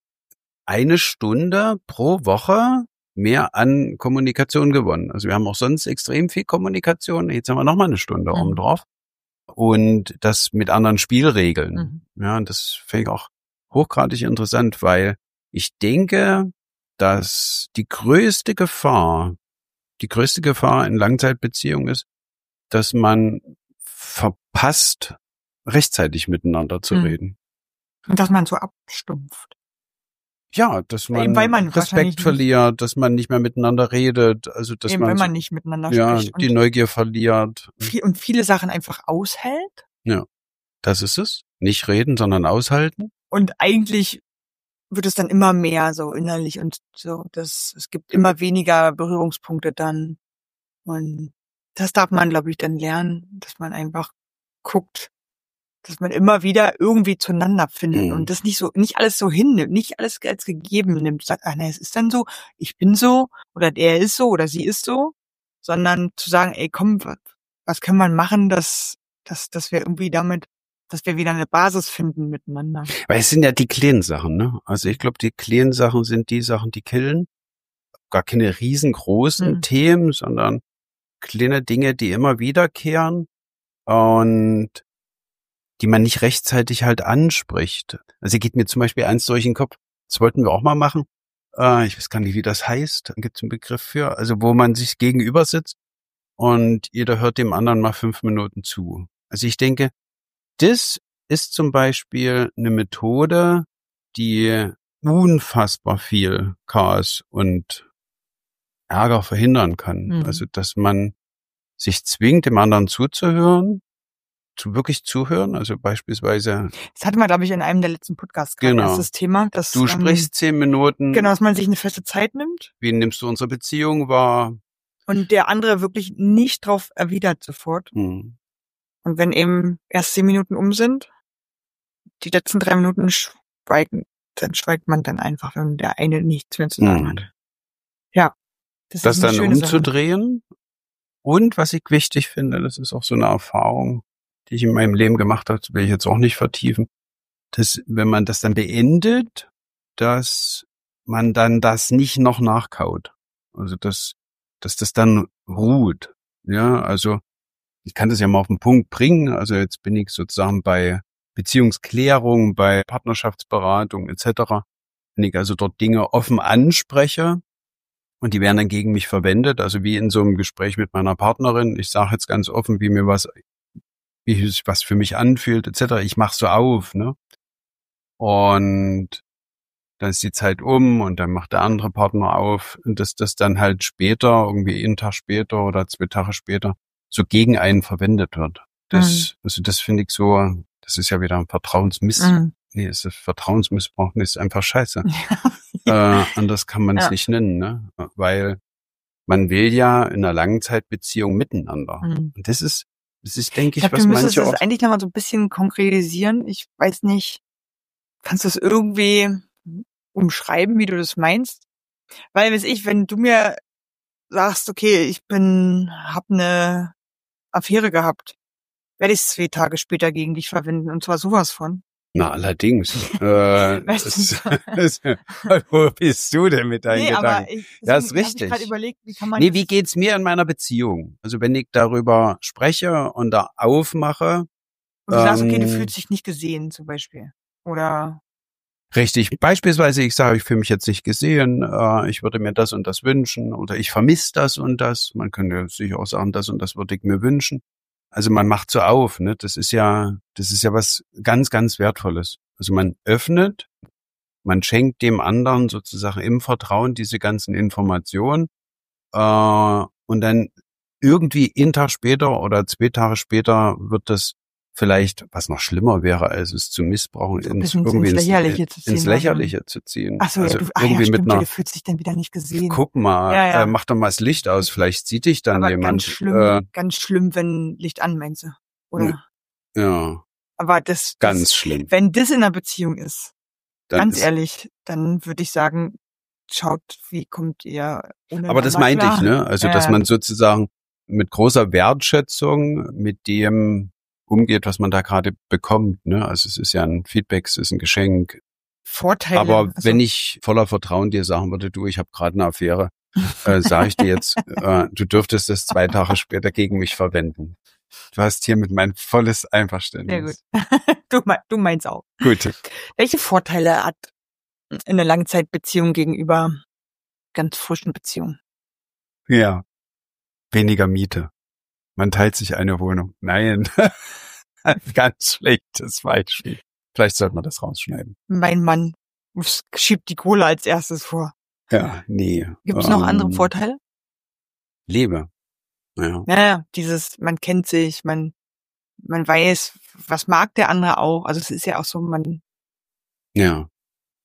1 Stunde pro Woche mehr an Kommunikation gewonnen. Also wir haben auch sonst extrem viel Kommunikation. Jetzt haben wir noch mal 1 Stunde oben drauf. Und das mit anderen Spielregeln. Ja, und das finde ich auch hochgradig interessant, weil ich denke, dass die größte Gefahr in Langzeitbeziehungen ist, dass man verpasst, rechtzeitig miteinander zu reden. Und dass man so abstumpft. Ja, dass man Respekt verliert, dass man nicht mehr miteinander redet, also dass wenn man nicht miteinander spricht. Ja, die Neugier verliert. Und viele Sachen einfach aushält. Ja, das ist es. Nicht reden, sondern aushalten. Und eigentlich wird es dann immer mehr so innerlich und so, es gibt immer weniger Berührungspunkte dann. Und das darf man, glaube ich, dann lernen, dass man einfach guckt, dass man immer wieder irgendwie zueinander findet und das nicht alles so hinnimmt, nicht alles als gegeben nimmt, sagt, ach nee, es ist dann so, ich bin so oder der ist so oder sie ist so, sondern zu sagen, ey, komm, was kann man machen, dass wir irgendwie damit, dass wir wieder eine Basis finden miteinander. Weil es sind ja die kleinen Sachen, ne? Also ich glaube, die kleinen Sachen sind die Sachen, die killen. Gar keine riesengroßen Themen, sondern kleine Dinge, die immer wiederkehren und die man nicht rechtzeitig halt anspricht. Also geht mir zum Beispiel eins durch den Kopf, das wollten wir auch mal machen. Ich weiß gar nicht, wie das heißt. Da gibt es einen Begriff für. Also wo man sich gegenüber sitzt und jeder hört dem anderen mal 5 Minuten zu. Also ich denke, das ist zum Beispiel eine Methode, die unfassbar viel Chaos und Ärger verhindern kann. Also dass man sich zwingt, dem anderen zuzuhören, wirklich zuhören, also beispielsweise. Das hatten wir, glaube ich, in einem der letzten Podcasts gerade, das Thema. Dass, du sprichst 10 Minuten. Genau, dass man sich eine feste Zeit nimmt. Wie nimmst du unsere Beziehung wahr? Und der andere wirklich nicht drauf erwidert sofort. Und wenn eben erst 10 Minuten um sind, die letzten 3 Minuten dann schweigt man dann einfach, wenn der eine nichts mehr zu sagen hat. Ja. Das dann umzudrehen. Sache. Und was ich wichtig finde, das ist auch so eine Erfahrung, die ich in meinem Leben gemacht habe, das will ich jetzt auch nicht vertiefen, dass wenn man das dann beendet, dass man dann das nicht noch nachkaut. Also dass das dann ruht. Ja, also ich kann das ja mal auf den Punkt bringen. Also jetzt bin ich sozusagen bei Beziehungsklärung, bei Partnerschaftsberatung etc. Wenn ich also dort Dinge offen anspreche und die werden dann gegen mich verwendet, also wie in so einem Gespräch mit meiner Partnerin. Ich sage jetzt ganz offen, wie sich was für mich anfühlt etc. Ich mache so auf, ne? Und dann ist die Zeit um und dann macht der andere Partner auf und dass das dann halt später, irgendwie einen Tag später oder 2 Tage später, so gegen einen verwendet wird. Also das finde ich so, das ist ja wieder ein Vertrauensmissbrauch. Nee, es ist Vertrauensmissbrauch, nee, ist einfach scheiße. Anders kann man es nicht nennen, ne? Weil man will ja in einer Langzeitbeziehung miteinander. Und das ist, denke ich, was manche auch... Du müsstest das eigentlich nochmal so ein bisschen konkretisieren. Ich weiß nicht, kannst du es irgendwie umschreiben, wie du das meinst? Weil, wenn du mir sagst, okay, ich hab eine Affäre gehabt, werde ich es 2 Tage später gegen dich verwenden, und zwar sowas von. Na, allerdings. Wo bist du denn mit deinen Gedanken? Das ist richtig. Ich überlegt, wie kann man wie geht's mir in meiner Beziehung? Also wenn ich darüber spreche und da aufmache. Und du sagst, okay, du fühlst dich nicht gesehen zum Beispiel. Oder? Richtig. Beispielsweise, ich sage, ich fühle mich jetzt nicht gesehen, ich würde mir das und das wünschen oder ich vermisse das und das. Man könnte sicher auch sagen, das und das würde ich mir wünschen. Also man macht so auf, ne? Das ist ja was ganz, ganz Wertvolles. Also man öffnet, man schenkt dem anderen sozusagen im Vertrauen diese ganzen Informationen und dann irgendwie einen Tag später oder 2 Tage später wird das vielleicht, was noch schlimmer wäre, als es zu missbrauchen, ins Lächerliche zu ziehen. Ach so, also ja, irgendwie stimmt, mit einer, du fühlst dich dann wieder nicht gesehen. Guck mal, mach doch mal das Licht aus, vielleicht sieht dich dann aber jemand. Ganz schlimm, wenn Licht an, meinst du? Oder? Ja. Aber das ganz schlimm. Wenn das in einer Beziehung ist, dann ganz ehrlich, dann würde ich sagen, schaut, wie kommt ihr ohne. Aber das meinte ich, ne? Also, dass man sozusagen mit großer Wertschätzung mit dem umgeht, was man da gerade bekommt, ne? Also es ist ja ein Feedback, es ist ein Geschenk. Vorteile. Aber wenn ich voller Vertrauen dir sagen würde, du, ich habe gerade eine Affäre, sage ich dir jetzt, du dürftest es 2 Tage später gegen mich verwenden. Du hast hiermit mein volles Einverständnis. Sehr gut. Du meinst auch. Gut. Welche Vorteile hat eine Langzeitbeziehung gegenüber ganz frischen Beziehungen? Ja. Weniger Miete. Man teilt sich eine Wohnung. Nein. Ein ganz schlechtes Beispiel. Vielleicht sollte man das rausschneiden. Mein Mann schiebt die Kohle als erstes vor. Ja, nee. Gibt es noch andere Vorteile? Liebe. Ja. Ja, man kennt sich, man weiß, was mag der andere auch. Also es ist ja auch so, Ja.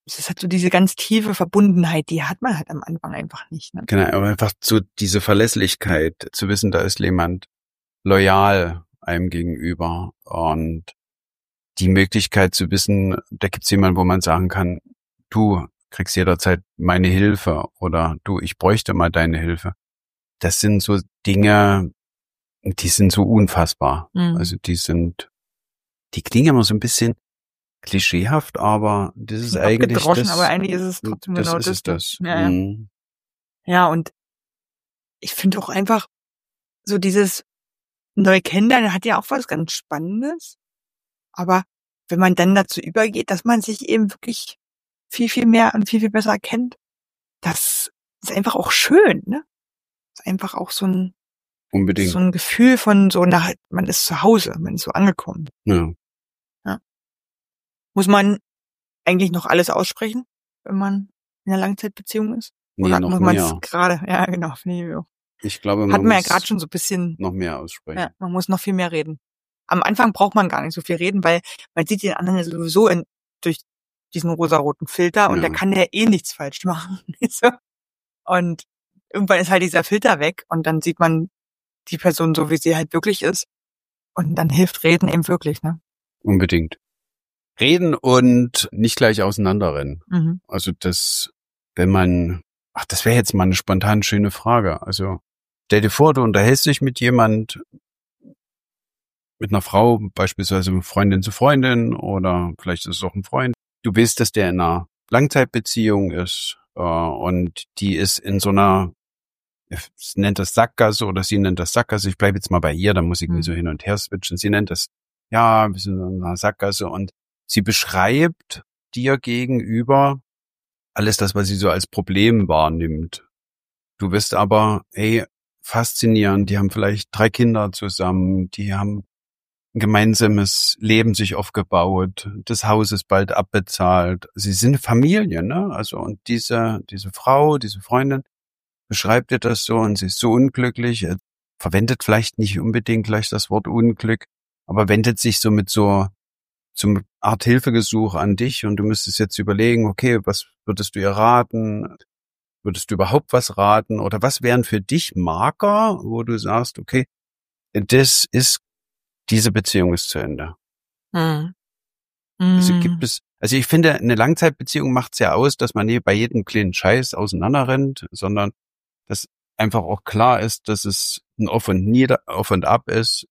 Es ist halt so diese ganz tiefe Verbundenheit, die hat man halt am Anfang einfach nicht. Ne? Genau, aber einfach so diese Verlässlichkeit, zu wissen, da ist jemand loyal einem gegenüber und die Möglichkeit zu wissen, da gibt's jemanden, wo man sagen kann, du kriegst jederzeit meine Hilfe oder du, ich bräuchte mal deine Hilfe. Das sind so Dinge, die sind so unfassbar. Also die klingen immer so ein bisschen klischeehaft, aber das ist eigentlich abgedroschen, das. Aber eigentlich ist es trotzdem Das genau ist das. Ja. Ja, und ich finde auch einfach so dieses neue Kennenlernen hat ja auch was ganz Spannendes. Aber wenn man dann dazu übergeht, dass man sich eben wirklich viel, viel mehr und viel, viel besser kennt, das ist einfach auch schön, ne? Das ist einfach auch so ein Gefühl von so man ist zu Hause, man ist so angekommen. Ja. Muss man eigentlich noch alles aussprechen, wenn man in einer Langzeitbeziehung ist? Oder Nee, noch muss man mehr. es gerade, ja genau, Ich glaube, man muss ja gerade schon so ein bisschen noch mehr aussprechen. Ja, man muss noch viel mehr reden. Am Anfang braucht man gar nicht so viel reden, weil man sieht den anderen ja sowieso durch diesen rosaroten Filter und der kann ja eh nichts falsch machen. Und irgendwann ist halt dieser Filter weg und dann sieht man die Person so, wie sie halt wirklich ist. Und dann hilft Reden eben wirklich, ne? Unbedingt. Reden und nicht gleich auseinanderrennen. Also das wäre jetzt mal eine spontan schöne Frage. Also stell dir vor, du unterhältst dich mit jemand, mit einer Frau, beispielsweise Freundin zu Freundin oder vielleicht ist es auch ein Freund. Du willst, dass der in einer Langzeitbeziehung ist und die ist in so einer, sie nennt das Sackgasse oder sie nennt das Sackgasse. Ich bleibe jetzt mal bei ihr, da muss ich mir so hin und her switchen. Sie nennt das, ja, wir sind in einer Sackgasse und sie beschreibt dir gegenüber alles das, was sie so als Problem wahrnimmt. Du bist aber, faszinierend, die haben vielleicht 3 Kinder zusammen, die haben ein gemeinsames Leben sich aufgebaut, das Haus ist bald abbezahlt. Sie sind Familie, ne? Also, und diese Frau, diese Freundin beschreibt dir das so und sie ist so unglücklich, verwendet vielleicht nicht unbedingt gleich das Wort Unglück, aber wendet sich so mit so zum Art Hilfegesuch an dich und du müsstest jetzt überlegen, okay, was würdest du ihr raten? Würdest du überhaupt was raten? Oder was wären für dich Marker, wo du sagst, okay, diese Beziehung ist zu Ende? Also ich finde, eine Langzeitbeziehung macht's ja aus, dass man nicht bei jedem kleinen Scheiß auseinanderrennt, sondern dass einfach auch klar ist, dass es ein Auf und Ab ist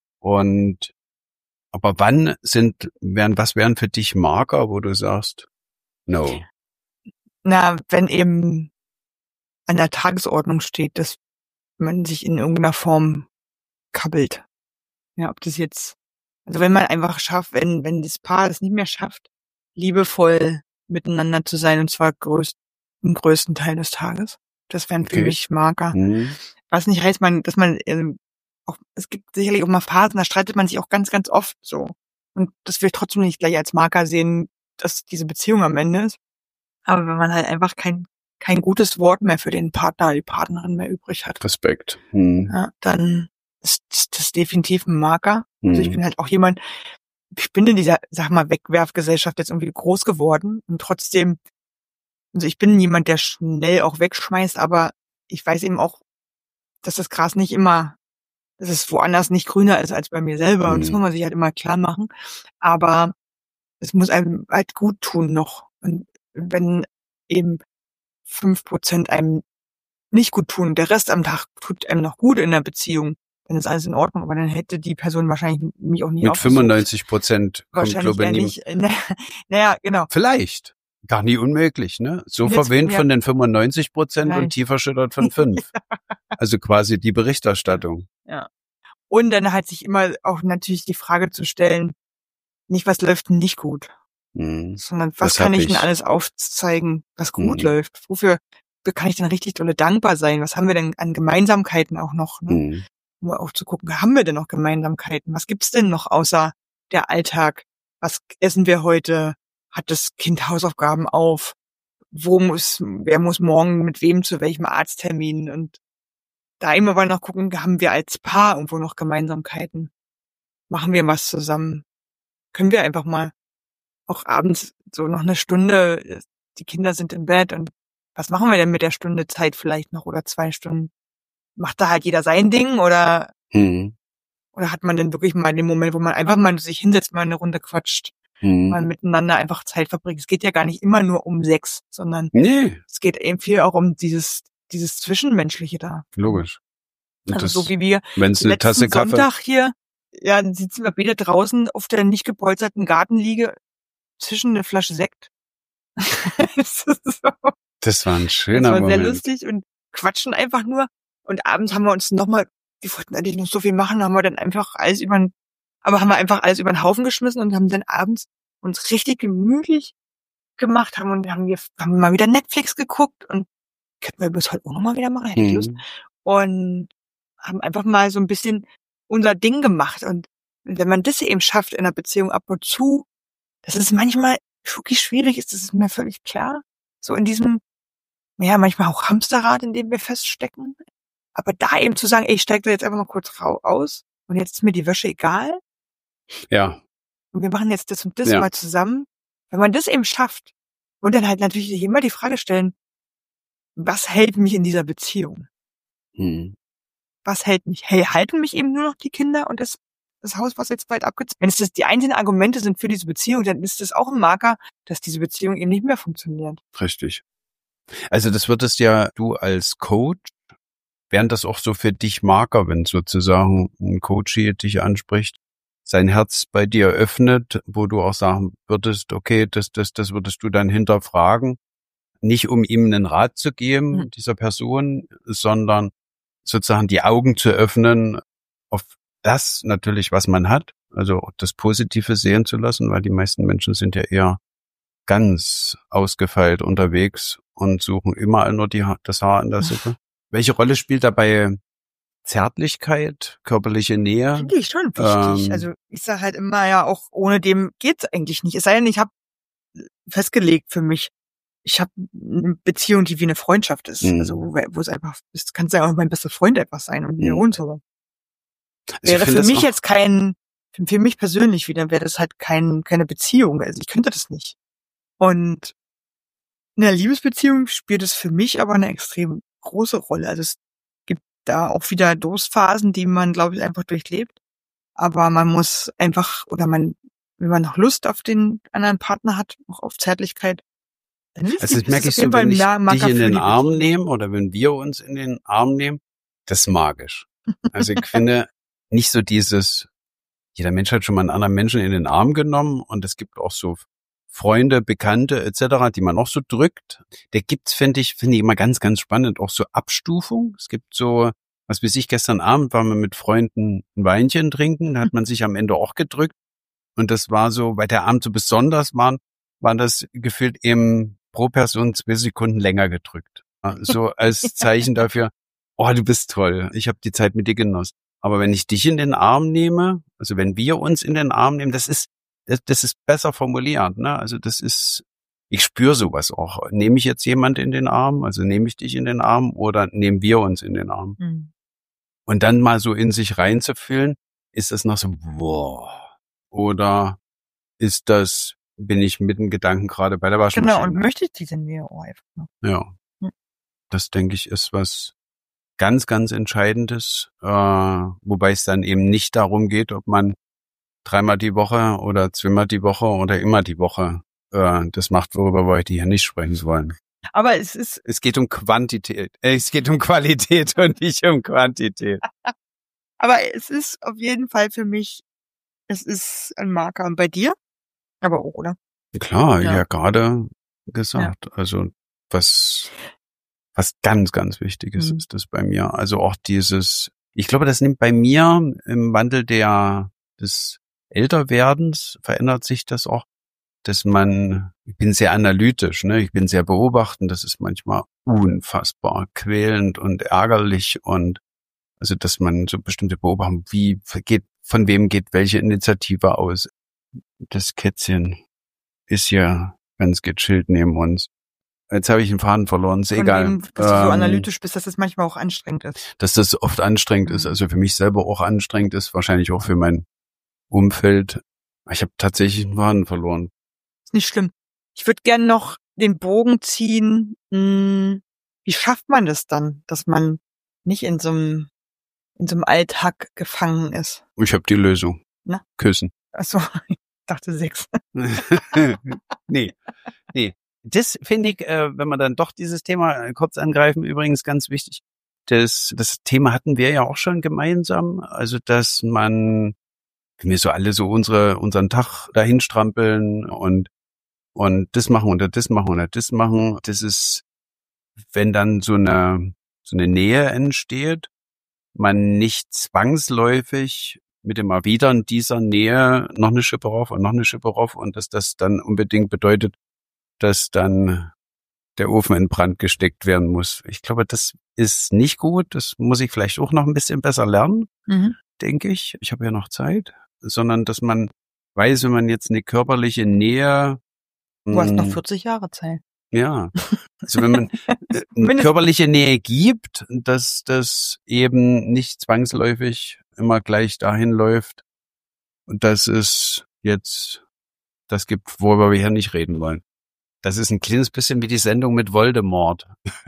aber was wären für dich Marker, wo du sagst, no? Na, wenn eben an der Tagesordnung steht, dass man sich in irgendeiner Form kabbelt. Ja, ob das jetzt, also wenn man einfach schafft, wenn das Paar es nicht mehr schafft, liebevoll miteinander zu sein, und zwar im größten Teil des Tages. Das wären für mich Marker. Was nicht heißt, dass man es gibt sicherlich auch mal Phasen, da streitet man sich auch ganz, ganz oft so. Und das will ich trotzdem nicht gleich als Marker sehen, dass diese Beziehung am Ende ist. Aber wenn man halt einfach kein gutes Wort mehr für den Partner, die Partnerin mehr übrig hat. Respekt. Ja, dann ist das definitiv ein Marker. Also ich bin halt auch jemand, ich bin in dieser, sag mal, Wegwerfgesellschaft jetzt irgendwie groß geworden und trotzdem, also ich bin jemand, der schnell auch wegschmeißt, aber ich weiß eben auch, dass das Gras nicht immer, dass es woanders nicht grüner ist als bei mir selber. Und das muss man sich halt immer klar machen. Aber es muss einem halt gut tun noch. Und wenn eben 5% einem nicht gut tun, der Rest am Tag tut einem noch gut in der Beziehung, dann ist alles in Ordnung. Aber dann hätte die Person wahrscheinlich mich auch nicht aufgesucht. Mit 95% kommt, glaube ich, nicht. Naja, genau. Vielleicht. Gar nie unmöglich, ne? So verwöhnt von den 95% und tief erschüttert von 5. Also quasi die Berichterstattung. Ja. Und dann halt sich immer auch natürlich die Frage zu stellen, nicht was läuft nicht gut, sondern was kann ich denn alles aufzeigen, was gut läuft? Wofür kann ich denn richtig dolle dankbar sein? Was haben wir denn an Gemeinsamkeiten auch noch? Ne? Um auch zu gucken, haben wir denn noch Gemeinsamkeiten? Was gibt's denn noch außer der Alltag? Was essen wir heute? Hat das Kind Hausaufgaben auf? Wer muss morgen mit wem zu welchem Arzttermin? Und da immer mal noch gucken, haben wir als Paar irgendwo noch Gemeinsamkeiten? Machen wir was zusammen? Können wir einfach mal auch abends so noch eine Stunde die Kinder sind im Bett und was machen wir denn mit der Stunde Zeit vielleicht noch oder 2 Stunden? Macht da halt jeder sein Ding oder hat man denn wirklich mal den Moment, wo man einfach mal sich hinsetzt, mal eine Runde quatscht, mal miteinander einfach Zeit verbringt. Es geht ja gar nicht immer nur um Sex, sondern es geht eben viel auch um dieses Zwischenmenschliche da. Logisch. Und also so wie wir wenn's eine Tasse Kaffee Sonntag hier, ja, dann sitzen wir wieder draußen auf der nicht gepolsterten Gartenliege zwischen eine Flasche Sekt. Das war ein schöner Moment. Das war sehr lustig und quatschen einfach nur. Und abends haben wir uns nochmal, wir wollten eigentlich noch so viel machen, haben wir einfach alles über den Haufen geschmissen und haben dann abends uns richtig gemütlich gemacht, haben mal wieder Netflix geguckt und könnten wir bis heute auch nochmal wieder machen, hätte ich Lust. Und haben einfach mal so ein bisschen unser Ding gemacht. Und wenn man das eben schafft in einer Beziehung ab und zu, das ist manchmal wirklich schwierig, ist das mir völlig klar. So in diesem, ja, manchmal auch Hamsterrad, in dem wir feststecken. Aber da eben zu sagen, ey, ich steig da jetzt einfach mal kurz aus und jetzt ist mir die Wäsche egal. Ja. Und wir machen jetzt das und das mal zusammen. Wenn man das eben schafft und dann halt natürlich sich immer die Frage stellen, was hält mich in dieser Beziehung? Was hält mich? Hey, halten mich eben nur noch die Kinder und das Haus, was jetzt bald abgezogen ist? Wenn es das die einzelnen Argumente sind für diese Beziehung, dann ist das auch ein Marker, dass diese Beziehung eben nicht mehr funktioniert. Richtig. Also das würdest ja du als Coach, wären das auch so für dich Marker, wenn sozusagen ein Coach hier dich anspricht, sein Herz bei dir öffnet, wo du auch sagen würdest, okay, das würdest du dann hinterfragen, nicht um ihm einen Rat zu geben, dieser Person, sondern sozusagen die Augen zu öffnen auf das natürlich, was man hat, also das Positive sehen zu lassen, weil die meisten Menschen sind ja eher ganz ausgefeilt unterwegs und suchen überall nur das Haar in der Suppe. Welche Rolle spielt dabei Zärtlichkeit, körperliche Nähe? Finde ich schon wichtig. Also ich sage halt immer ja auch, ohne dem geht's eigentlich nicht. Es sei denn, ich habe festgelegt für mich, ich habe eine Beziehung, die wie eine Freundschaft ist. Also wo es einfach, es kann ja auch mein bester Freund etwas sein und und so. Wäre für mich jetzt für mich persönlich wieder, wäre das halt keine Beziehung. Also ich könnte das nicht. Und in einer Liebesbeziehung spielt es für mich aber eine extrem große Rolle. Also es gibt da auch wieder Durstphasen, die man, glaube ich, einfach durchlebt. Aber man muss einfach, wenn man noch Lust auf den anderen Partner hat, auch auf Zärtlichkeit, dann ist also das merke ich so, wenn ich dich in den Arm nehme oder wenn wir uns in den Arm nehmen, das ist magisch. Also ich finde nicht so jeder Mensch hat schon mal einen anderen Menschen in den Arm genommen und es gibt auch so Freunde, Bekannte etc., die man auch so drückt. Da gibt's, finde ich immer ganz, ganz spannend, auch so Abstufung. Es gibt so, was weiß ich, gestern Abend waren wir mit Freunden ein Weinchen trinken, da hat man sich am Ende auch gedrückt. Und das war so, weil der Abend so besonders war das gefühlt eben pro Person 2 Sekunden länger gedrückt. So als Zeichen dafür, oh, du bist toll, ich habe die Zeit mit dir genossen. Aber wenn ich dich in den Arm nehme, also wenn wir uns in den Arm nehmen, das ist besser formuliert, ne? Also ich spüre sowas auch. Nehme ich jetzt jemand in den Arm, also nehme ich dich in den Arm oder nehmen wir uns in den Arm? Und dann mal so in sich reinzufühlen, ist das noch so, wow. Oder bin ich mit dem Gedanken gerade bei der Waschmaschine? Genau, und möchte ich diese Nähe auch einfach noch. Ja. Das, denke ich, ist was ganz, ganz Entscheidendes, wobei es dann eben nicht darum geht, ob man 3-mal die Woche oder 2-mal die Woche oder immer die Woche das macht, worüber wir heute hier nicht sprechen wollen. Aber es geht um Quantität. Es geht um Qualität und nicht um Quantität. Aber es ist auf jeden Fall für mich, es ist ein Marker. Und bei dir? Aber auch, oder? Klar, ja gerade gesagt. Ja. Also was ganz, ganz Wichtiges ist das bei mir. Also auch ich glaube, das nimmt bei mir im Wandel des Älterwerdens, verändert sich das auch, dass ich bin sehr analytisch, ne? Ich bin sehr beobachtend, das ist manchmal unfassbar quälend und ärgerlich und also, dass man so bestimmte Beobachtungen, von wem geht welche Initiative aus. Das Kätzchen ist ja ganz gechillt neben uns. Jetzt habe ich den Faden verloren, ist egal. Dem, dass du so analytisch bist, dass das manchmal auch anstrengend ist. Dass das oft anstrengend ist, also für mich selber auch anstrengend ist, wahrscheinlich auch für mein Umfeld. Ich habe tatsächlich den Faden verloren. Ist nicht schlimm. Ich würde gerne noch den Bogen ziehen, wie schafft man das dann, dass man nicht in so einem Alltag gefangen ist? Ich habe die Lösung. Na? Küssen. Achso, ich dachte 6. Nee. Das finde ich, wenn wir dann doch dieses Thema kurz angreifen, übrigens ganz wichtig. Das Thema hatten wir ja auch schon gemeinsam. Also, dass man, wenn wir so alle so unseren Tag dahin strampeln und das machen oder das machen oder das machen, das ist, wenn dann so eine Nähe entsteht, man nicht zwangsläufig mit dem Erwidern dieser Nähe noch eine Schippe rauf und dass das dann unbedingt bedeutet, dass dann der Ofen in Brand gesteckt werden muss. Ich glaube, das ist nicht gut. Das muss ich vielleicht auch noch ein bisschen besser lernen, denke ich. Ich habe ja noch Zeit. Sondern, dass man weiß, wenn man jetzt eine körperliche Nähe... Du hast noch 40 Jahre Zeit. Ja, also wenn man eine körperliche Nähe gibt, dass das eben nicht zwangsläufig immer gleich dahin läuft und dass es jetzt das gibt, worüber wir hier nicht reden wollen. Das ist ein kleines bisschen wie die Sendung mit Voldemort.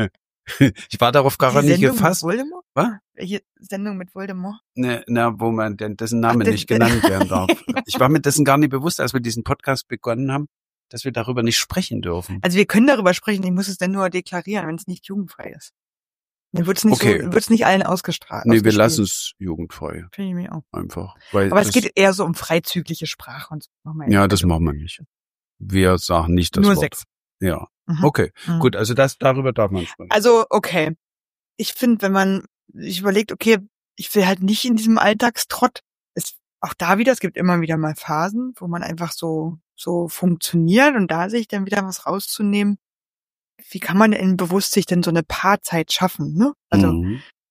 Ich war darauf gar nicht gefasst. Voldemort? Was? Welche Sendung mit Voldemort? Wo man dessen Name nicht genannt werden darf. Ich war mir dessen gar nicht bewusst, als wir diesen Podcast begonnen haben, dass wir darüber nicht sprechen dürfen. Also wir können darüber sprechen, ich muss es dann nur deklarieren, wenn es nicht jugendfrei ist. Dann wird es nicht wird's nicht allen ausgestrahlt. Nee, wir lassen es jugendfrei. Finde ich mir auch. Einfach. Aber es geht eher so um freizügliche Sprache und so. Ja, das machen wir nicht. Wir sagen nicht das nur Wort. 6. Ja. Okay. Gut, also darüber darf man sprechen. Also, okay. Ich finde, wenn man sich überlegt, okay, ich will halt nicht in diesem Alltagstrott, auch da wieder, es gibt immer wieder mal Phasen, wo man einfach so funktioniert und da sich dann wieder was rauszunehmen. Wie kann man denn bewusst sich denn so eine Paarzeit schaffen, ne? Also,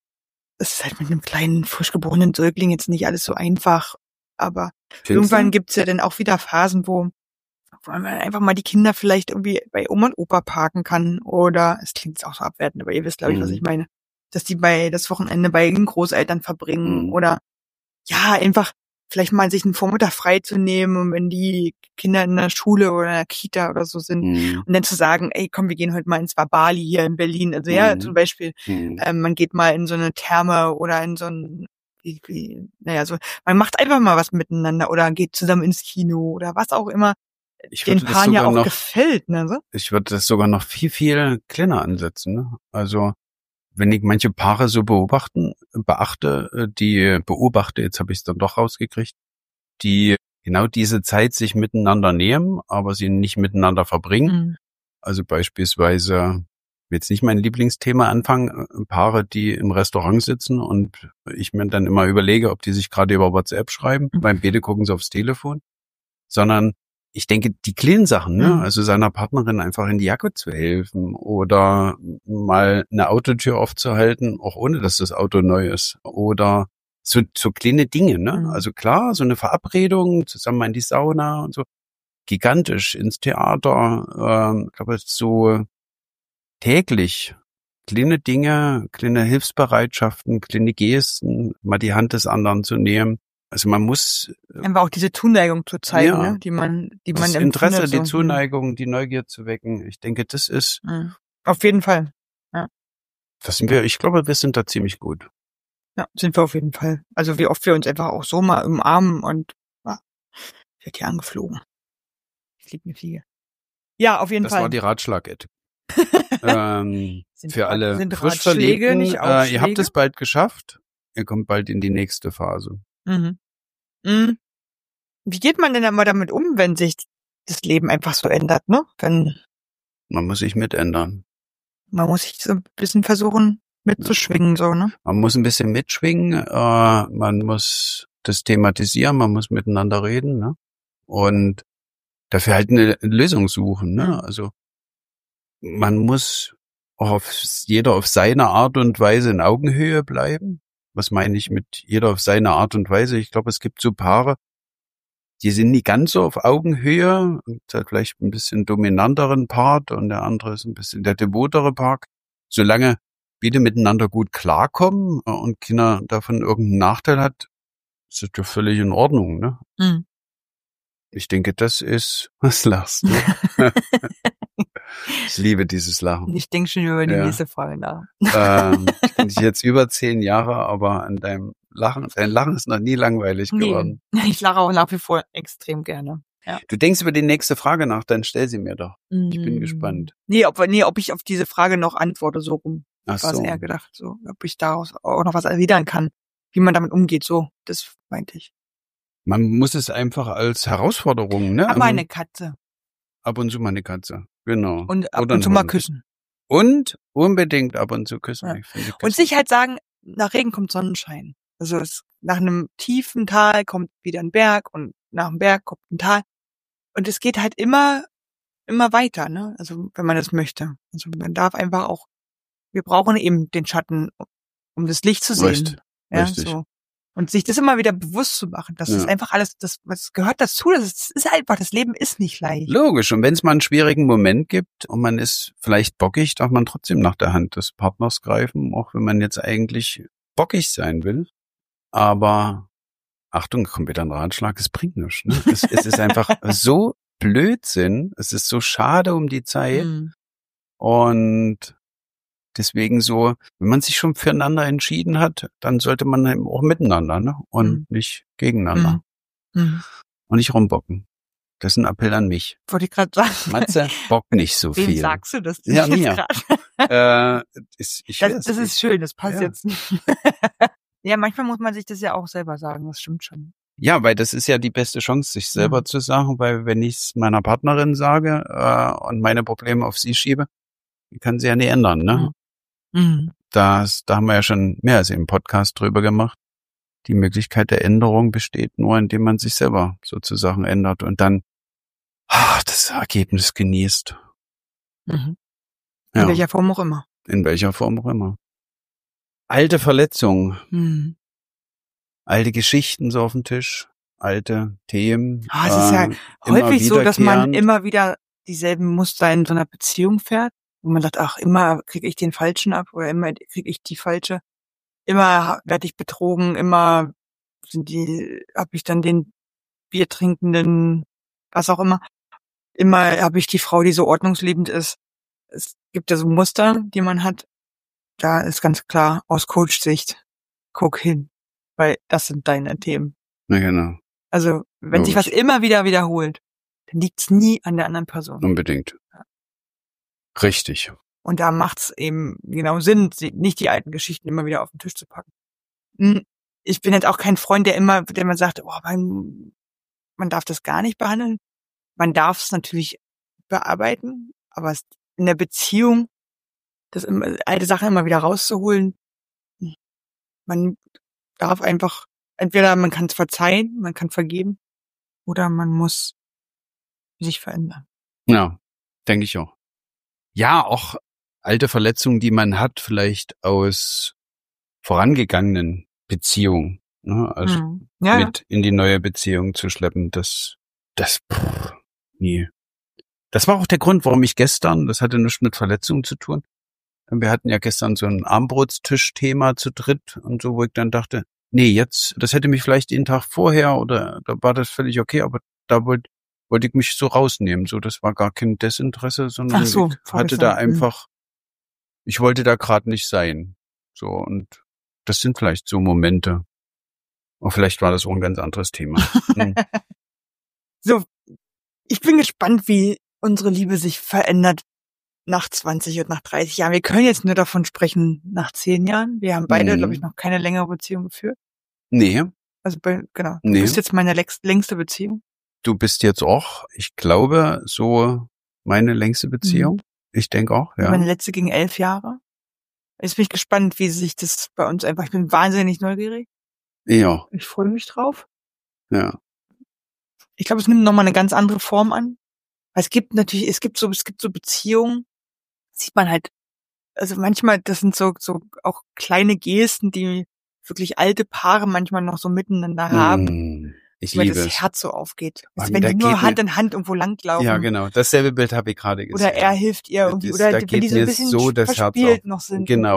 es ist halt mit einem kleinen, frisch geborenen Säugling jetzt nicht alles so einfach, aber irgendwann gibt's ja dann auch wieder Phasen, wo man einfach mal die Kinder vielleicht irgendwie bei Oma und Opa parken kann oder, es klingt jetzt auch so abwertend, aber ihr wisst, glaube ich, was ich meine, dass die das Wochenende bei den Großeltern verbringen oder ja, einfach vielleicht mal sich einen Vormittag frei zu nehmen und wenn die Kinder in der Schule oder in der Kita oder so sind und dann zu sagen, ey, komm, wir gehen heute mal ins Bali hier in Berlin. Also ja, zum Beispiel, man geht mal in so eine Therme oder in so ein man macht einfach mal was miteinander oder geht zusammen ins Kino oder was auch immer den Paaren ja auch gefällt, ne? So? Ich würde das sogar noch viel, viel kleiner ansetzen, ne? Also, wenn ich manche Paare so beobachte, jetzt habe ich es dann doch rausgekriegt, die genau diese Zeit sich miteinander nehmen, aber sie nicht miteinander verbringen. Also beispielsweise, jetzt nicht mein Lieblingsthema anfangen, Paare, die im Restaurant sitzen und ich mir dann immer überlege, ob die sich gerade über WhatsApp schreiben, beim Bede gucken sie aufs Telefon, sondern ich denke, die kleinen Sachen, ne, also seiner Partnerin einfach in die Jacke zu helfen oder mal eine Autotür aufzuhalten, auch ohne, dass das Auto neu ist oder so kleine Dinge, ne, also klar, so eine Verabredung, zusammen mal in die Sauna und so, gigantisch, ins Theater, ich glaube, so täglich kleine Dinge, kleine Hilfsbereitschaften, kleine Gesten, mal die Hand des anderen zu nehmen. Also man muss einfach auch diese Zuneigung zu zeigen, ne? die man das Interesse, die Zuneigung, die Neugier zu wecken. Ich denke, das ist auf jeden Fall. Ja. Ich glaube, wir sind da ziemlich gut. Ja, sind wir auf jeden Fall. Also wie oft wir uns einfach auch so mal umarmen und ich werde hier angeflogen. Ich liebe eine Fliege. Ja, auf jeden Fall. Das war die Ratschlag-Ed. Für alle Frischverliebten. Ihr habt es bald geschafft. Ihr kommt bald in die nächste Phase. Wie geht man denn immer damit um, wenn sich das Leben einfach so ändert, ne? Man muss sich mitändern. Man muss sich so ein bisschen versuchen mitzuschwingen, so, ne? Man muss ein bisschen mitschwingen, man muss das thematisieren, man muss miteinander reden, ne? Und dafür halt eine Lösung suchen, ne? Also man muss auch jeder auf seine Art und Weise in Augenhöhe bleiben. Was meine ich mit jeder auf seine Art und Weise? Ich glaube, es gibt so Paare, die sind nie ganz so auf Augenhöhe, und hat vielleicht ein bisschen dominanteren Part und der andere ist ein bisschen der devotere Part. Solange beide miteinander gut klarkommen und keiner davon irgendeinen Nachteil hat, ist das ja völlig in Ordnung, ne? Ich denke, das ist, was lachst du? Ich liebe dieses Lachen. Ich denke schon über die Ja. nächste Frage nach. Ich kenne dich jetzt über 10 Jahre, aber an dein Lachen ist noch nie langweilig geworden. Nee. Ich lache auch nach wie vor extrem gerne. Ja. Du denkst über die nächste Frage nach, dann stell sie mir doch. Ich bin gespannt. Nee, ob ich auf diese Frage noch antworte, so rum. Ach War es so. eher gedacht, so, ob ich daraus auch noch was erwidern kann, wie man damit umgeht, so, das meinte ich. Man muss es einfach als Herausforderung, ne? Aber eine Katze. Ab und zu mal eine Katze. Genau. Und ab Oder und zu ein mal Hund. küssen. Und unbedingt ab und zu küssen. Ja. Ich finde, Und sich halt sagen, nach Regen kommt Sonnenschein. Also nach einem tiefen Tal kommt wieder ein Berg und nach dem Berg kommt ein Tal. Und es geht halt immer weiter, ne? Also wenn man das möchte. Also man darf einfach auch, wir brauchen eben den Schatten, um das Licht zu sehen. Richtig. Ja, Richtig. so. Und sich das immer wieder bewusst zu machen. Das Ja. ist einfach alles, was gehört dazu. Das ist einfach, das Leben ist nicht leicht. Logisch. Und wenn es mal einen schwierigen Moment gibt und man ist vielleicht bockig, darf man trotzdem nach der Hand des Partners greifen, auch wenn man jetzt eigentlich bockig sein will. Aber Achtung, kommt wieder ein Ratschlag, es bringt nichts. Ne? Es ist einfach so Blödsinn. Es ist so schade um die Zeit. Mhm. Und deswegen so, wenn man sich schon füreinander entschieden hat, dann sollte man eben auch miteinander, ne? Und nicht gegeneinander. Mhm. Und nicht rumbocken. Das ist ein Appell an mich. Wollte ich gerade sagen. Matze, bock nicht so Wem viel. sagst du das? Ja, jetzt mir. grad? Ich Das ist schön, das passt Ja. jetzt nicht. Ja, manchmal muss man sich das ja auch selber sagen, das stimmt schon. Ja, weil das ist ja die beste Chance, sich selber zu sagen, weil wenn ich es meiner Partnerin sage und meine Probleme auf sie schiebe, kann sie ja nie ändern, ne? Mhm. Da haben wir ja schon mehr als im Podcast drüber gemacht. Die Möglichkeit der Änderung besteht nur, indem man sich selber sozusagen ändert und dann das Ergebnis genießt. Mhm. Ja, In welcher Form auch immer. in welcher Form auch immer. Alte Verletzungen, Mhm. alte Geschichten so auf dem Tisch, alte Themen. Es ist ja immer häufig so, dass man wiederkehrend. immer wieder dieselben Muster in so einer Beziehung fährt, wo man sagt, ach, immer kriege ich den Falschen ab oder immer kriege ich die Falsche. Immer werde ich betrogen, immer habe ich dann den Biertrinkenden, was auch immer. Immer habe ich die Frau, die so ordnungsliebend ist. Es gibt ja so Muster, die man hat. Da ist ganz klar, aus Coach-Sicht, guck hin, weil das sind deine Themen. Na genau, Also, wenn sich was immer wieder wiederholt, dann liegt's nie an der anderen Person. unbedingt. Richtig. Und da macht's eben genau Sinn, nicht die alten Geschichten immer wieder auf den Tisch zu packen. Ich bin jetzt auch kein Freund, der man sagt, man darf das gar nicht behandeln. Man darf es natürlich bearbeiten, aber in der Beziehung, alte Sachen immer wieder rauszuholen, man darf einfach, entweder man kann es verzeihen, man kann vergeben, oder man muss sich verändern. Ja, denke ich auch. Ja, auch alte Verletzungen, die man hat, vielleicht aus vorangegangenen Beziehungen, ne? Also mit in die neue Beziehung zu schleppen, nie. Das war auch der Grund, warum ich gestern, das hatte nichts mit Verletzungen zu tun. Wir hatten ja gestern so ein Armbrotstisch-Thema zu dritt und so, wo ich dann dachte, nee, jetzt, das hätte mich vielleicht den Tag vorher oder da war das völlig okay, aber da wollte ich mich so rausnehmen. So, das war gar kein Desinteresse, sondern ich hatte da einfach, ich wollte da gerade nicht sein. So, und das sind vielleicht so Momente. Und vielleicht war das auch ein ganz anderes Thema. So, ich bin gespannt, wie unsere Liebe sich verändert nach 20 und nach 30 Jahren. Wir können jetzt nur davon sprechen, nach 10 Jahren. Wir haben beide, glaube ich, noch keine längere Beziehung geführt. Nee. Also, genau. Du bist jetzt meine längste Beziehung. Du bist jetzt auch, ich glaube, so meine längste Beziehung. Ich denke auch, ja. Meine letzte ging 11 Jahre. Jetzt bin ich gespannt, wie sich das bei uns einfach, ich bin wahnsinnig neugierig. Ja. Ich freue mich drauf. Ja. Ich glaube, es nimmt nochmal eine ganz andere Form an. Es gibt so Beziehungen, sieht man halt, also manchmal, das sind so auch kleine Gesten, die wirklich alte Paare manchmal noch so miteinander haben. Ich weil liebe das es. Herz so aufgeht. Also Und wenn die nur Hand in Hand irgendwo langlaufen. Ja, genau. Dasselbe Bild habe ich gerade gesehen. Oder er hilft ihr irgendwie. Oder da wenn geht die so ein mir bisschen so das Herz verspielt auf. noch sind. Genau.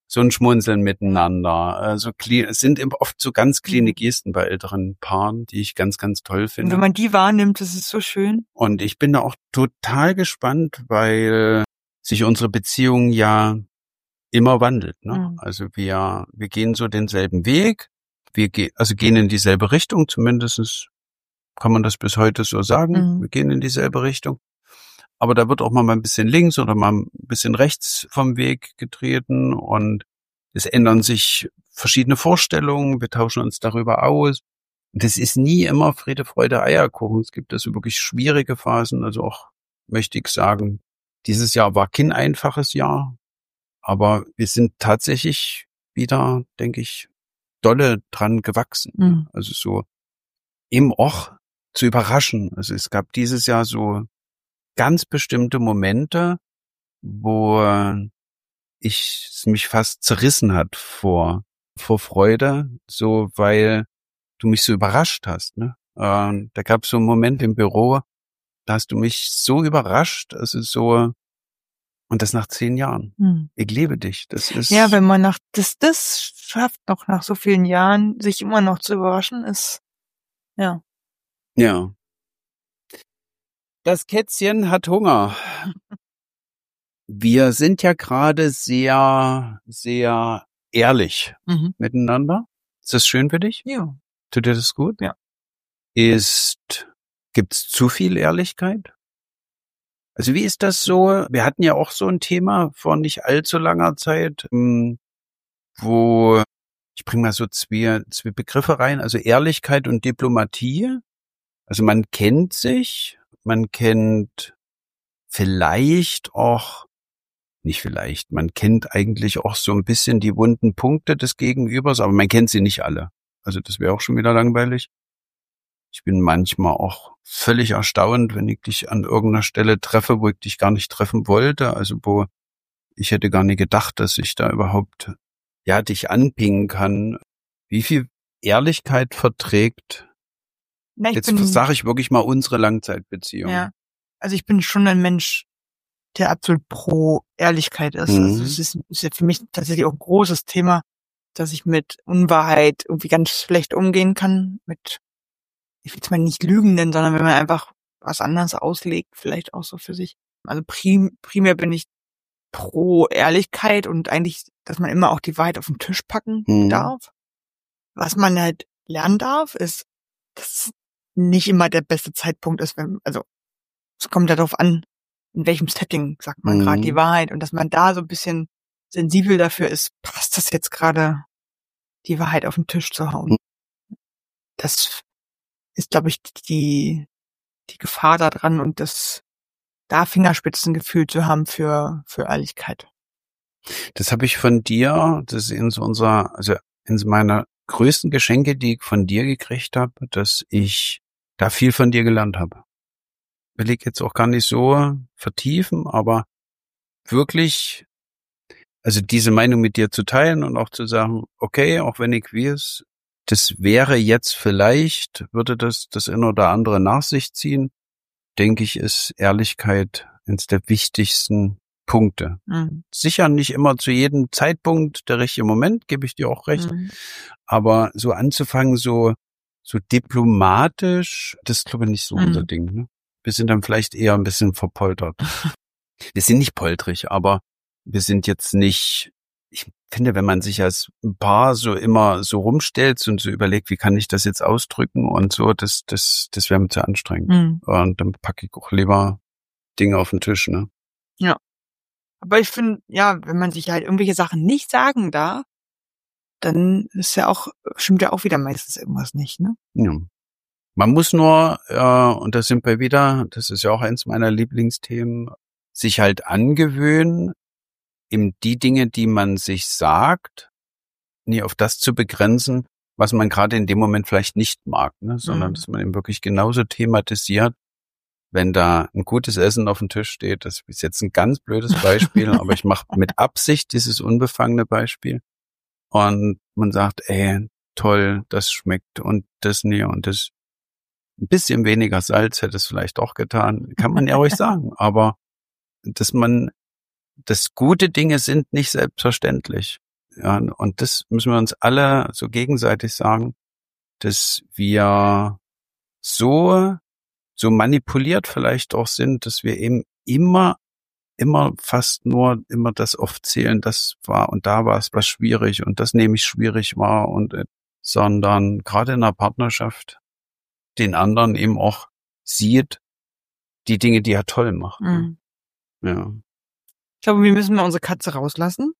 so ein Schmunzeln miteinander. Also es sind oft so ganz kleine Gesten bei älteren Paaren, die ich ganz, ganz toll Und finde. wenn man die wahrnimmt, das ist so schön. Und ich bin da auch total gespannt, weil sich unsere Beziehung ja immer wandelt. Ne? Mhm. Also wir gehen so denselben Weg, gehen in dieselbe Richtung, zumindest kann man das bis heute so sagen. Mhm. Wir gehen in dieselbe Richtung. Aber da wird auch mal ein bisschen links oder mal ein bisschen rechts vom Weg getreten und es ändern sich verschiedene Vorstellungen. Wir tauschen uns darüber aus. Und das ist nie immer Friede, Freude, Eierkuchen. Es gibt also wirklich schwierige Phasen. Also auch, möchte ich sagen, dieses Jahr war kein einfaches Jahr. Aber wir sind tatsächlich wieder, denke ich, dolle dran gewachsen. Mhm. Also so eben auch zu überraschen. Also es gab dieses Jahr so ganz bestimmte Momente, wo es mich fast zerrissen hat vor Freude, so weil du mich so überrascht hast. Ne? Da gab es so einen Moment im Büro, da hast du mich so überrascht, also so, und das nach 10 Jahren. Mhm. Ich liebe dich. Das ist Ja, wenn man das schafft, noch nach so vielen Jahren, sich immer noch zu überraschen, ist, ja. ja. Das Kätzchen hat Hunger. Wir sind ja gerade sehr, sehr ehrlich Mhm. miteinander. Ist das schön für dich? Ja. Tut dir das gut? Ja. Gibt's zu viel Ehrlichkeit? Also wie ist das so? Wir hatten ja auch so ein Thema vor nicht allzu langer Zeit, wo ich bringe mal so zwei Begriffe rein, also Ehrlichkeit und Diplomatie. Also man kennt sich, man kennt vielleicht auch, nicht vielleicht, man kennt eigentlich auch so ein bisschen die wunden Punkte des Gegenübers, aber man kennt sie nicht alle. Also das wäre auch schon wieder langweilig. Ich bin manchmal auch völlig erstaunt, wenn ich dich an irgendeiner Stelle treffe, wo ich dich gar nicht treffen wollte. Also wo ich hätte gar nicht gedacht, dass ich da überhaupt dich anpingen kann. Wie viel Ehrlichkeit verträgt, jetzt sage ich wirklich mal, unsere Langzeitbeziehung. Ja. Also ich bin schon ein Mensch, der absolut pro Ehrlichkeit ist. Mhm. Also es ist ja für mich tatsächlich auch ein großes Thema, dass ich mit Unwahrheit irgendwie ganz schlecht umgehen kann. Ich will es mal nicht Lügen nennen, sondern wenn man einfach was anderes auslegt, vielleicht auch so für sich. Also primär bin ich pro Ehrlichkeit und eigentlich, dass man immer auch die Wahrheit auf den Tisch packen darf. Was man halt lernen darf, ist, dass nicht immer der beste Zeitpunkt ist, es kommt ja darauf an, in welchem Setting sagt man gerade die Wahrheit und dass man da so ein bisschen sensibel dafür ist, passt das jetzt gerade, die Wahrheit auf den Tisch zu hauen. Das ist, glaube ich, die Gefahr daran und da Fingerspitzengefühl zu haben für Ehrlichkeit. Das habe ich von dir, das ist in meiner größten Geschenke, die ich von dir gekriegt habe, dass ich da viel von dir gelernt habe. Will ich jetzt auch gar nicht so vertiefen, aber wirklich, also diese Meinung mit dir zu teilen und auch zu sagen, okay, auch wenn ich weiß, das wäre jetzt vielleicht, würde das eine oder andere nach sich ziehen, denke ich, ist Ehrlichkeit eines der wichtigsten Punkte. Mhm. Sicher nicht immer zu jedem Zeitpunkt der richtige Moment, gebe ich dir auch recht. Aber so anzufangen, so diplomatisch, das ist, glaube ich, nicht so unser Ding. Ne? Wir sind dann vielleicht eher ein bisschen verpoltert. Wir sind nicht poltrig, aber wir sind jetzt nicht, ich finde, wenn man sich als Paar so immer so rumstellt und so überlegt, wie kann ich das jetzt ausdrücken und so, das wäre mir zu anstrengend. Und dann packe ich auch lieber Dinge auf den Tisch, ne? Ja. Aber ich finde, ja, wenn man sich halt irgendwelche Sachen nicht sagen darf, dann stimmt ja auch wieder meistens irgendwas nicht, ne? Ja. Man muss nur, und da sind wir wieder, das ist ja auch eins meiner Lieblingsthemen, sich halt angewöhnen, eben die Dinge, die man sich sagt, nie auf das zu begrenzen, was man gerade in dem Moment vielleicht nicht mag, ne? Sondern dass man eben wirklich genauso thematisiert, wenn da ein gutes Essen auf dem Tisch steht. Das ist jetzt ein ganz blödes Beispiel, aber ich mache mit Absicht dieses unbefangene Beispiel. Und man sagt, toll, das schmeckt und das nie und das ein bisschen weniger Salz hätte es vielleicht auch getan. Kann man ja ruhig sagen, aber dass gute Dinge sind nicht selbstverständlich. Ja, und das müssen wir uns alle so gegenseitig sagen, dass wir so manipuliert vielleicht auch sind, dass wir eben immer fast nur immer das aufzählen, das war und da war es was schwierig und das nämlich schwierig war und sondern gerade in einer Partnerschaft den anderen eben auch sieht, die Dinge, die er toll macht. Mhm. Ja. Ich glaube, wir müssen mal unsere Katze rauslassen.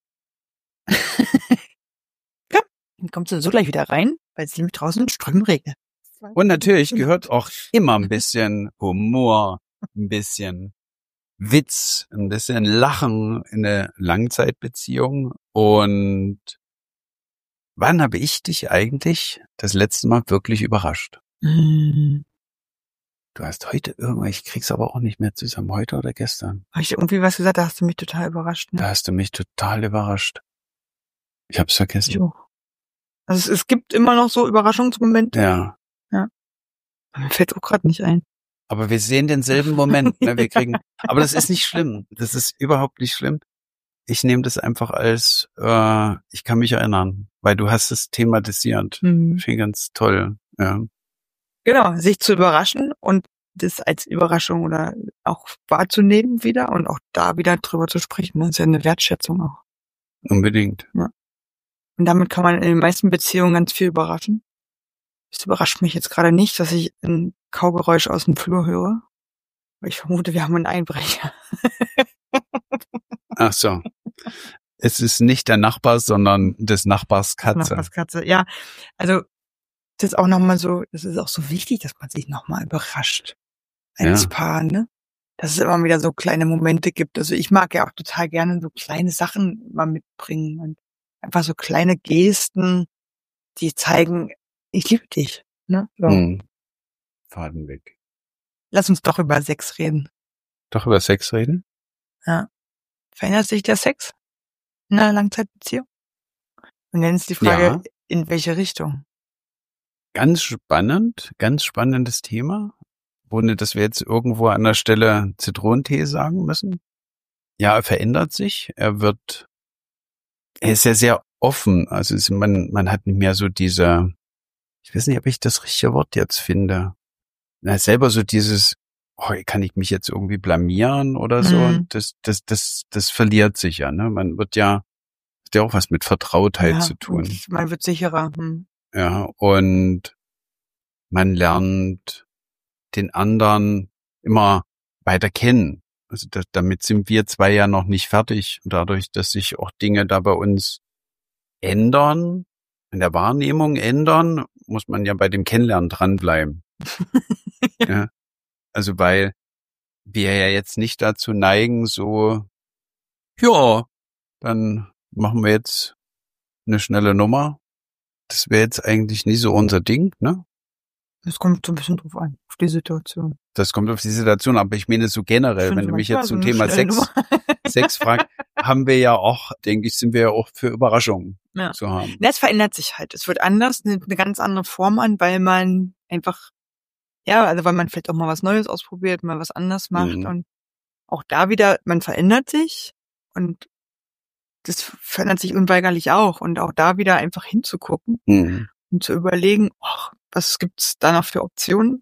Komm, dann kommt sie so gleich wieder rein, weil es nämlich draußen Strömen regnet. Und natürlich gehört auch immer ein bisschen Humor, ein bisschen Witz, ein bisschen Lachen in eine Langzeitbeziehung. Und wann habe ich dich eigentlich das letzte Mal wirklich überrascht? Mhm. Du hast heute ich krieg's aber auch nicht mehr zusammen, heute oder gestern. Habe ich dir irgendwie was gesagt, da hast du mich total überrascht. Ne? Da hast du mich total überrascht. Ich hab's Ich vergessen. auch. Also es gibt immer noch so Überraschungsmomente. Ja. Mir fällt auch gerade nicht ein. Aber wir sehen denselben Moment, ne? Aber das ist nicht schlimm. Das ist überhaupt nicht schlimm. Ich nehme das einfach als, ich kann mich erinnern, weil du hast es thematisiert. Mhm. Finde ich ganz toll. Ja. Genau, sich zu überraschen und das als Überraschung oder auch wahrzunehmen wieder und auch da wieder drüber zu sprechen. Das ist ja eine Wertschätzung auch. Unbedingt. Ja. Und damit kann man in den meisten Beziehungen ganz viel überraschen. Es überrascht mich jetzt gerade nicht, dass ich ein Kaugeräusch aus dem Flur höre. Ich vermute, wir haben einen Einbrecher. Ach so. Es ist nicht der Nachbar, sondern des Nachbars Katze. Nachbarskatze, ja. Also, das ist auch nochmal so, das ist auch so wichtig, dass man sich nochmal überrascht. Als Paar, ne? Dass es immer wieder so kleine Momente gibt. Also ich mag ja auch total gerne so kleine Sachen mal mitbringen und einfach so kleine Gesten, die zeigen, ich liebe dich, ne? So. Faden weg. Lass uns doch über Sex reden. Doch über Sex reden? Ja. Verändert sich der Sex in einer Langzeitbeziehung? Und dann ist die Frage, in welche Richtung? Ganz spannendes Thema, ohne dass wir jetzt irgendwo an der Stelle Zitronentee sagen müssen. Ja, er verändert sich. Er ist ja sehr offen. Also man hat nicht mehr so diese, ich weiß nicht, ob ich das richtige Wort jetzt finde. Selber so dieses, kann ich mich jetzt irgendwie blamieren oder so? Das verliert sich ja, ne? Man hat ja auch was mit Vertrautheit zu tun. Man wird sicherer. Ja, und man lernt den anderen immer weiter kennen. Also damit sind wir zwei ja noch nicht fertig. Dadurch, dass sich auch Dinge da bei uns ändern, in der Wahrnehmung ändern, muss man ja bei dem Kennenlernen dranbleiben. Ja. Also weil wir ja jetzt nicht dazu neigen, so, ja, dann machen wir jetzt eine schnelle Nummer. Das wäre jetzt eigentlich nie so unser Ding, ne? Das kommt so ein bisschen drauf an, auf die Situation. Das kommt auf die Situation, aber ich meine so generell, wenn du mich jetzt zum Thema Sex fragst, haben wir ja auch, denke ich, sind wir ja auch für Überraschungen zu haben. Es verändert sich halt. Es wird anders, nimmt eine ganz andere Form an, weil man einfach, weil man vielleicht auch mal was Neues ausprobiert, mal was anderes macht und auch da wieder, man verändert sich und das verändert sich unweigerlich auch und auch da wieder einfach hinzugucken und zu überlegen, was gibt's da noch für Optionen?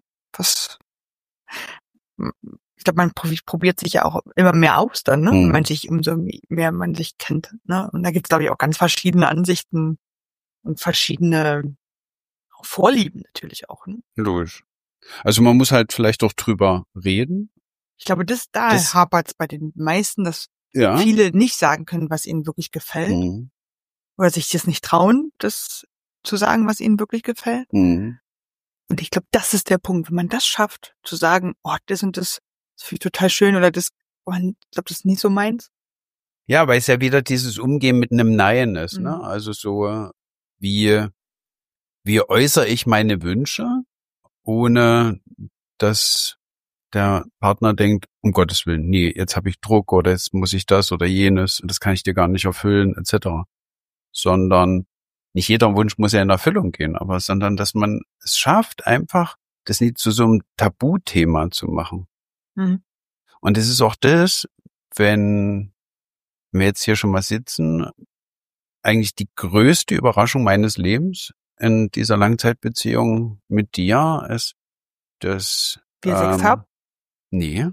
Ich glaube, man probiert sich ja auch immer mehr aus dann, ne? Umso mehr man sich kennt, ne? Und da gibt's, glaube ich, auch ganz verschiedene Ansichten und verschiedene Vorlieben natürlich auch, ne? Logisch. Also man muss halt vielleicht auch drüber reden. Ich glaube, da hapert's bei den meisten, dass viele nicht sagen können, was ihnen wirklich gefällt. Oder sich das nicht trauen, das zu sagen, was ihnen wirklich gefällt. Und ich glaube, das ist der Punkt, wenn man das schafft, zu sagen, das und das finde ich total schön oder das, ich glaube, das ist nicht so meins. Ja, weil es ja wieder dieses Umgehen mit einem Nein ist, ne? Also so, wie äußere ich meine Wünsche, ohne dass der Partner denkt, um Gottes Willen, nee, jetzt habe ich Druck oder jetzt muss ich das oder jenes und das kann ich dir gar nicht erfüllen, etc. Sondern nicht jeder Wunsch muss ja in Erfüllung gehen, aber sondern dass man es schafft, einfach das nicht zu so einem Tabuthema zu machen. Und es ist auch das, wenn wir jetzt hier schon mal sitzen, eigentlich die größte Überraschung meines Lebens in dieser Langzeitbeziehung mit dir ist, dass Wir Sex haben? nee,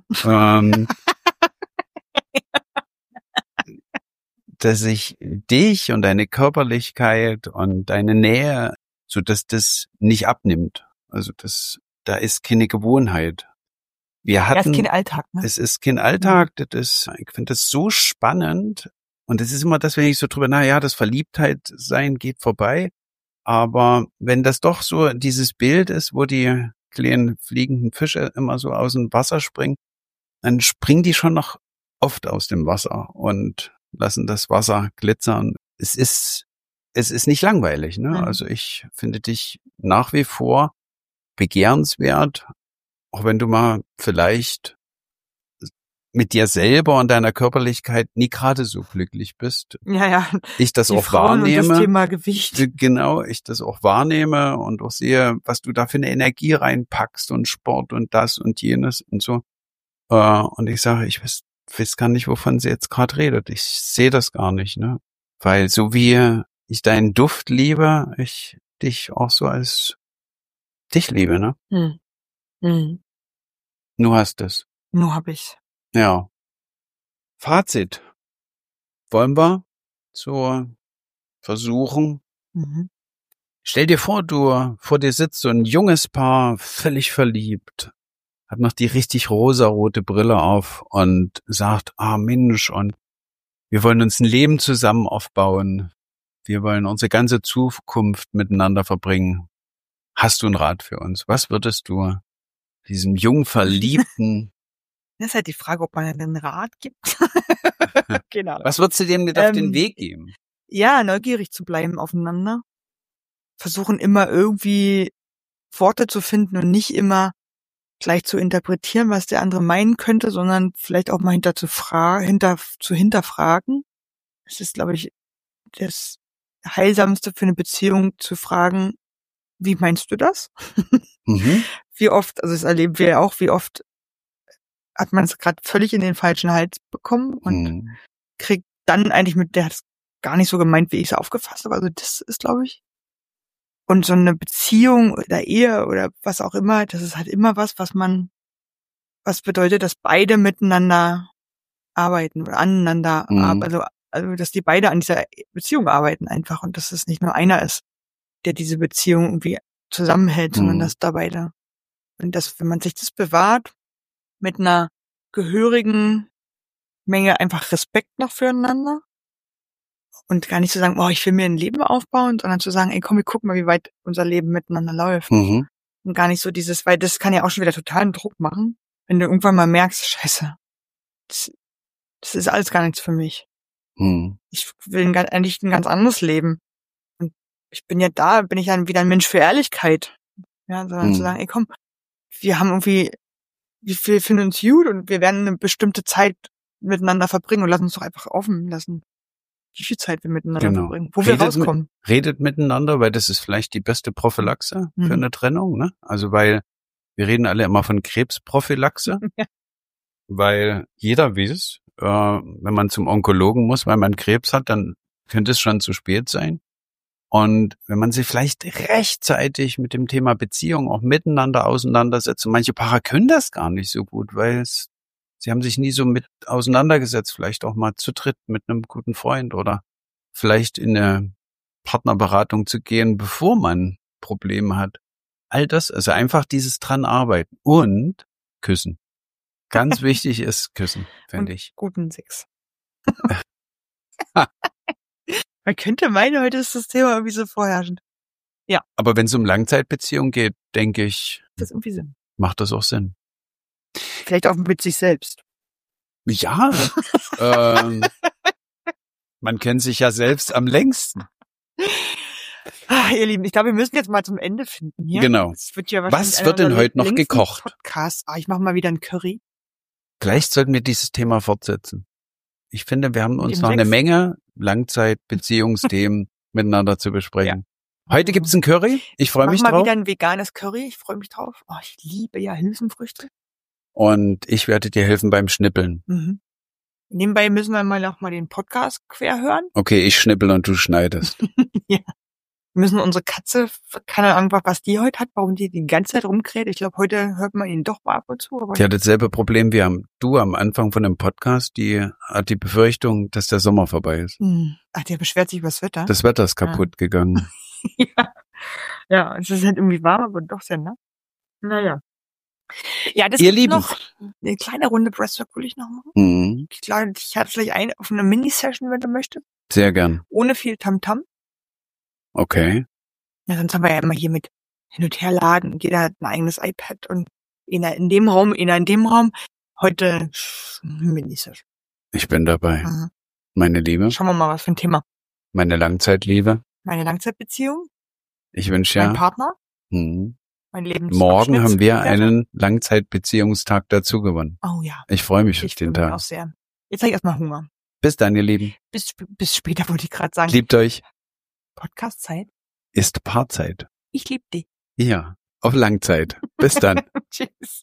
dass ich dich und deine Körperlichkeit und deine Nähe, so dass das nicht abnimmt. Also da ist keine Gewohnheit. Ja, ist kein Alltag, ne? Es ist kein Alltag. Ich finde das so spannend. Und es ist immer das, wenn ich so drüber, das Verliebtheit sein geht vorbei. Aber wenn das doch so dieses Bild ist, wo die kleinen fliegenden Fische immer so aus dem Wasser springen, dann springen die schon noch oft aus dem Wasser und lassen das Wasser glitzern. Es ist nicht langweilig, ne? Mhm. Also ich finde dich nach wie vor begehrenswert, auch wenn du mal vielleicht mit dir selber und deiner Körperlichkeit nie gerade so glücklich bist. Ja. Ich das die auch Frauen wahrnehme. Und das Thema Gewicht. Genau, ich das auch wahrnehme und auch sehe, was du da für eine Energie reinpackst und Sport und das und jenes und so. Und ich sage, ich weiß gar nicht, wovon sie jetzt gerade redet. Ich sehe das gar nicht, ne? Weil so wie ich deinen Duft liebe, ich dich auch so als dich liebe, ne? Du hast es. Nur hab ich's. Ja. Fazit. Wollen wir so versuchen? Stell dir vor dir sitzt so ein junges Paar, völlig verliebt, hat noch die richtig rosarote Brille auf und sagt, Mensch, und wir wollen uns ein Leben zusammen aufbauen. Wir wollen unsere ganze Zukunft miteinander verbringen. Hast du einen Rat für uns? Was würdest du diesem jung Verliebten... Das ist halt die Frage, ob man einen Rat gibt. Genau. Was würdest du dem mit auf den Weg geben? Ja, neugierig zu bleiben aufeinander. Versuchen immer irgendwie Worte zu finden und nicht immer gleich zu interpretieren, was der andere meinen könnte, sondern vielleicht auch mal zu hinterfragen. Es ist, glaube ich, das Heilsamste für eine Beziehung zu fragen, wie meinst du das? Wie oft, also das erleben wir ja auch, wie oft hat man es gerade völlig in den falschen Hals bekommen und kriegt dann eigentlich der hat es gar nicht so gemeint, wie ich es aufgefasst habe. Also das ist, glaube ich, und so eine Beziehung oder Ehe oder was auch immer, das ist halt immer was bedeutet, dass beide miteinander arbeiten oder aneinander arbeiten. Also, dass die beide an dieser Beziehung arbeiten einfach und dass es nicht nur einer ist, der diese Beziehung irgendwie zusammenhält, sondern dass da beide. Und dass, wenn man sich das bewahrt, mit einer gehörigen Menge einfach Respekt noch füreinander und gar nicht zu sagen, ich will mir ein Leben aufbauen, sondern zu sagen, ey, komm, wir gucken mal, wie weit unser Leben miteinander läuft. Und gar nicht so weil das kann ja auch schon wieder totalen Druck machen, wenn du irgendwann mal merkst, scheiße, das ist alles gar nichts für mich. Ich will eigentlich ein ganz anderes Leben. Und bin ich dann wieder ein Mensch für Ehrlichkeit. Ja, sondern zu sagen, ey, komm, wir finden uns gut und wir werden eine bestimmte Zeit miteinander verbringen und lassen uns doch einfach offen lassen, wie viel Zeit wir miteinander verbringen, wo wir rauskommen. Redet miteinander, weil das ist vielleicht die beste Prophylaxe für eine Trennung, ne? Also weil wir reden alle immer von Krebsprophylaxe, weil jeder weiß, wenn man zum Onkologen muss, weil man Krebs hat, dann könnte es schon zu spät sein. Und wenn man sich vielleicht rechtzeitig mit dem Thema Beziehung auch miteinander auseinandersetzt, und manche Paare können das gar nicht so gut, weil sie haben sich nie so mit auseinandergesetzt, vielleicht auch mal zu dritt mit einem guten Freund oder vielleicht in eine Partnerberatung zu gehen, bevor man Probleme hat. All das, also einfach dieses dran arbeiten und küssen. Ganz wichtig ist küssen, finde ich. Guten Sex. Man könnte meinen, heute ist das Thema irgendwie so vorherrschend. Ja. Aber wenn es um Langzeitbeziehungen geht, denke ich, das irgendwie Sinn. Macht das auch Sinn. Vielleicht auch mit sich selbst. Ja. Man kennt sich ja selbst am längsten. Ihr Lieben, ich glaube, wir müssen jetzt mal zum Ende finden hier. Genau. Was wird denn heute noch gekocht? Podcast. Ich mache mal wieder ein Curry. Vielleicht sollten wir dieses Thema fortsetzen. Ich finde, wir haben uns noch eine Menge Langzeitbeziehungsthemen miteinander zu besprechen. Ja. Heute gibt's ein Curry. Ich freue mich drauf. Mal wieder ein veganes Curry. Ich freue mich drauf. Ich liebe ja Hülsenfrüchte. Und ich werde dir helfen beim Schnippeln. Nebenbei müssen wir mal noch mal den Podcast quer hören. Okay, ich schnippel und du schneidest. Ja. Wir müssen unsere Katze, keine Ahnung, was die heute hat, warum die ganze Zeit rumkräht. Ich glaube, heute hört man ihn doch mal ab und zu. Aber Die hat dasselbe Problem wie du am Anfang von dem Podcast. Die hat die Befürchtung, dass der Sommer vorbei ist. Ach, der beschwert sich über das Wetter? Das Wetter ist kaputt gegangen. Ja, es ist halt irgendwie warm, aber doch sehr nass. Naja. Ja, das Ihr ist Lieben. noch eine kleine Runde Breathwork will ich noch machen. Mhm. Ich glaube, ich habe vielleicht eine auf eine Mini-Session, wenn du möchtest. Sehr gern. Ohne viel Tamtam. Okay. Ja, sonst haben wir ja immer hier mit hin und her laden und jeder hat ein eigenes iPad und einer in dem Raum, einer in dem Raum. Heute Mini-Session. Ich bin dabei. Mhm. Meine Liebe. Schauen wir mal, was für ein Thema. Meine Langzeitliebe. Meine Langzeitbeziehung, Ich wünsche mein ja. Partner, Mhm. mein Lebens. Morgen haben wir Abschnittsbegleiter. einen Langzeitbeziehungstag dazu gewonnen. Oh ja. Ich freue mich auf Ich freue den mich auch Tag. sehr. Jetzt habe ich erstmal Hunger. Bis dann, ihr Lieben. Bis später, wollte ich gerade sagen. Liebt euch. Podcast-Zeit. Ist Paarzeit. Ich liebe dich. Ja, auf Langzeit. Bis dann. Tschüss.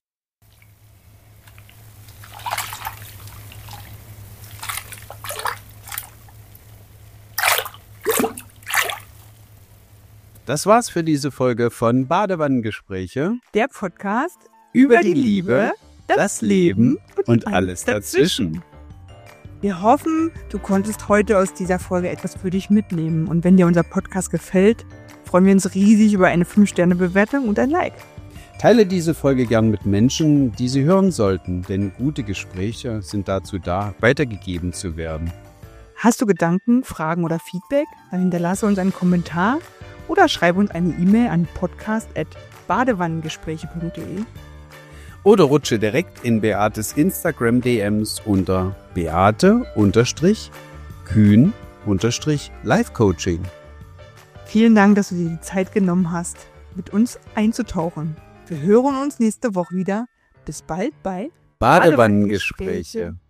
Das war's für diese Folge von Badewannengespräche. Der Podcast Über die Liebe, das Leben und alles dazwischen. Wir hoffen, du konntest heute aus dieser Folge etwas für dich mitnehmen. Und wenn dir unser Podcast gefällt, freuen wir uns riesig über eine 5-Sterne-Bewertung und ein Like. Teile diese Folge gern mit Menschen, die sie hören sollten, denn gute Gespräche sind dazu da, weitergegeben zu werden. Hast du Gedanken, Fragen oder Feedback? Dann hinterlasse uns einen Kommentar oder schreibe uns eine E-Mail an podcast@badewannengespräche.de. Oder rutsche direkt in Beates Instagram-DMs unter Beate-Kühn-Life-Coaching. Vielen Dank, dass du dir die Zeit genommen hast, mit uns einzutauchen. Wir hören uns nächste Woche wieder. Bis bald bei Badewannengespräche.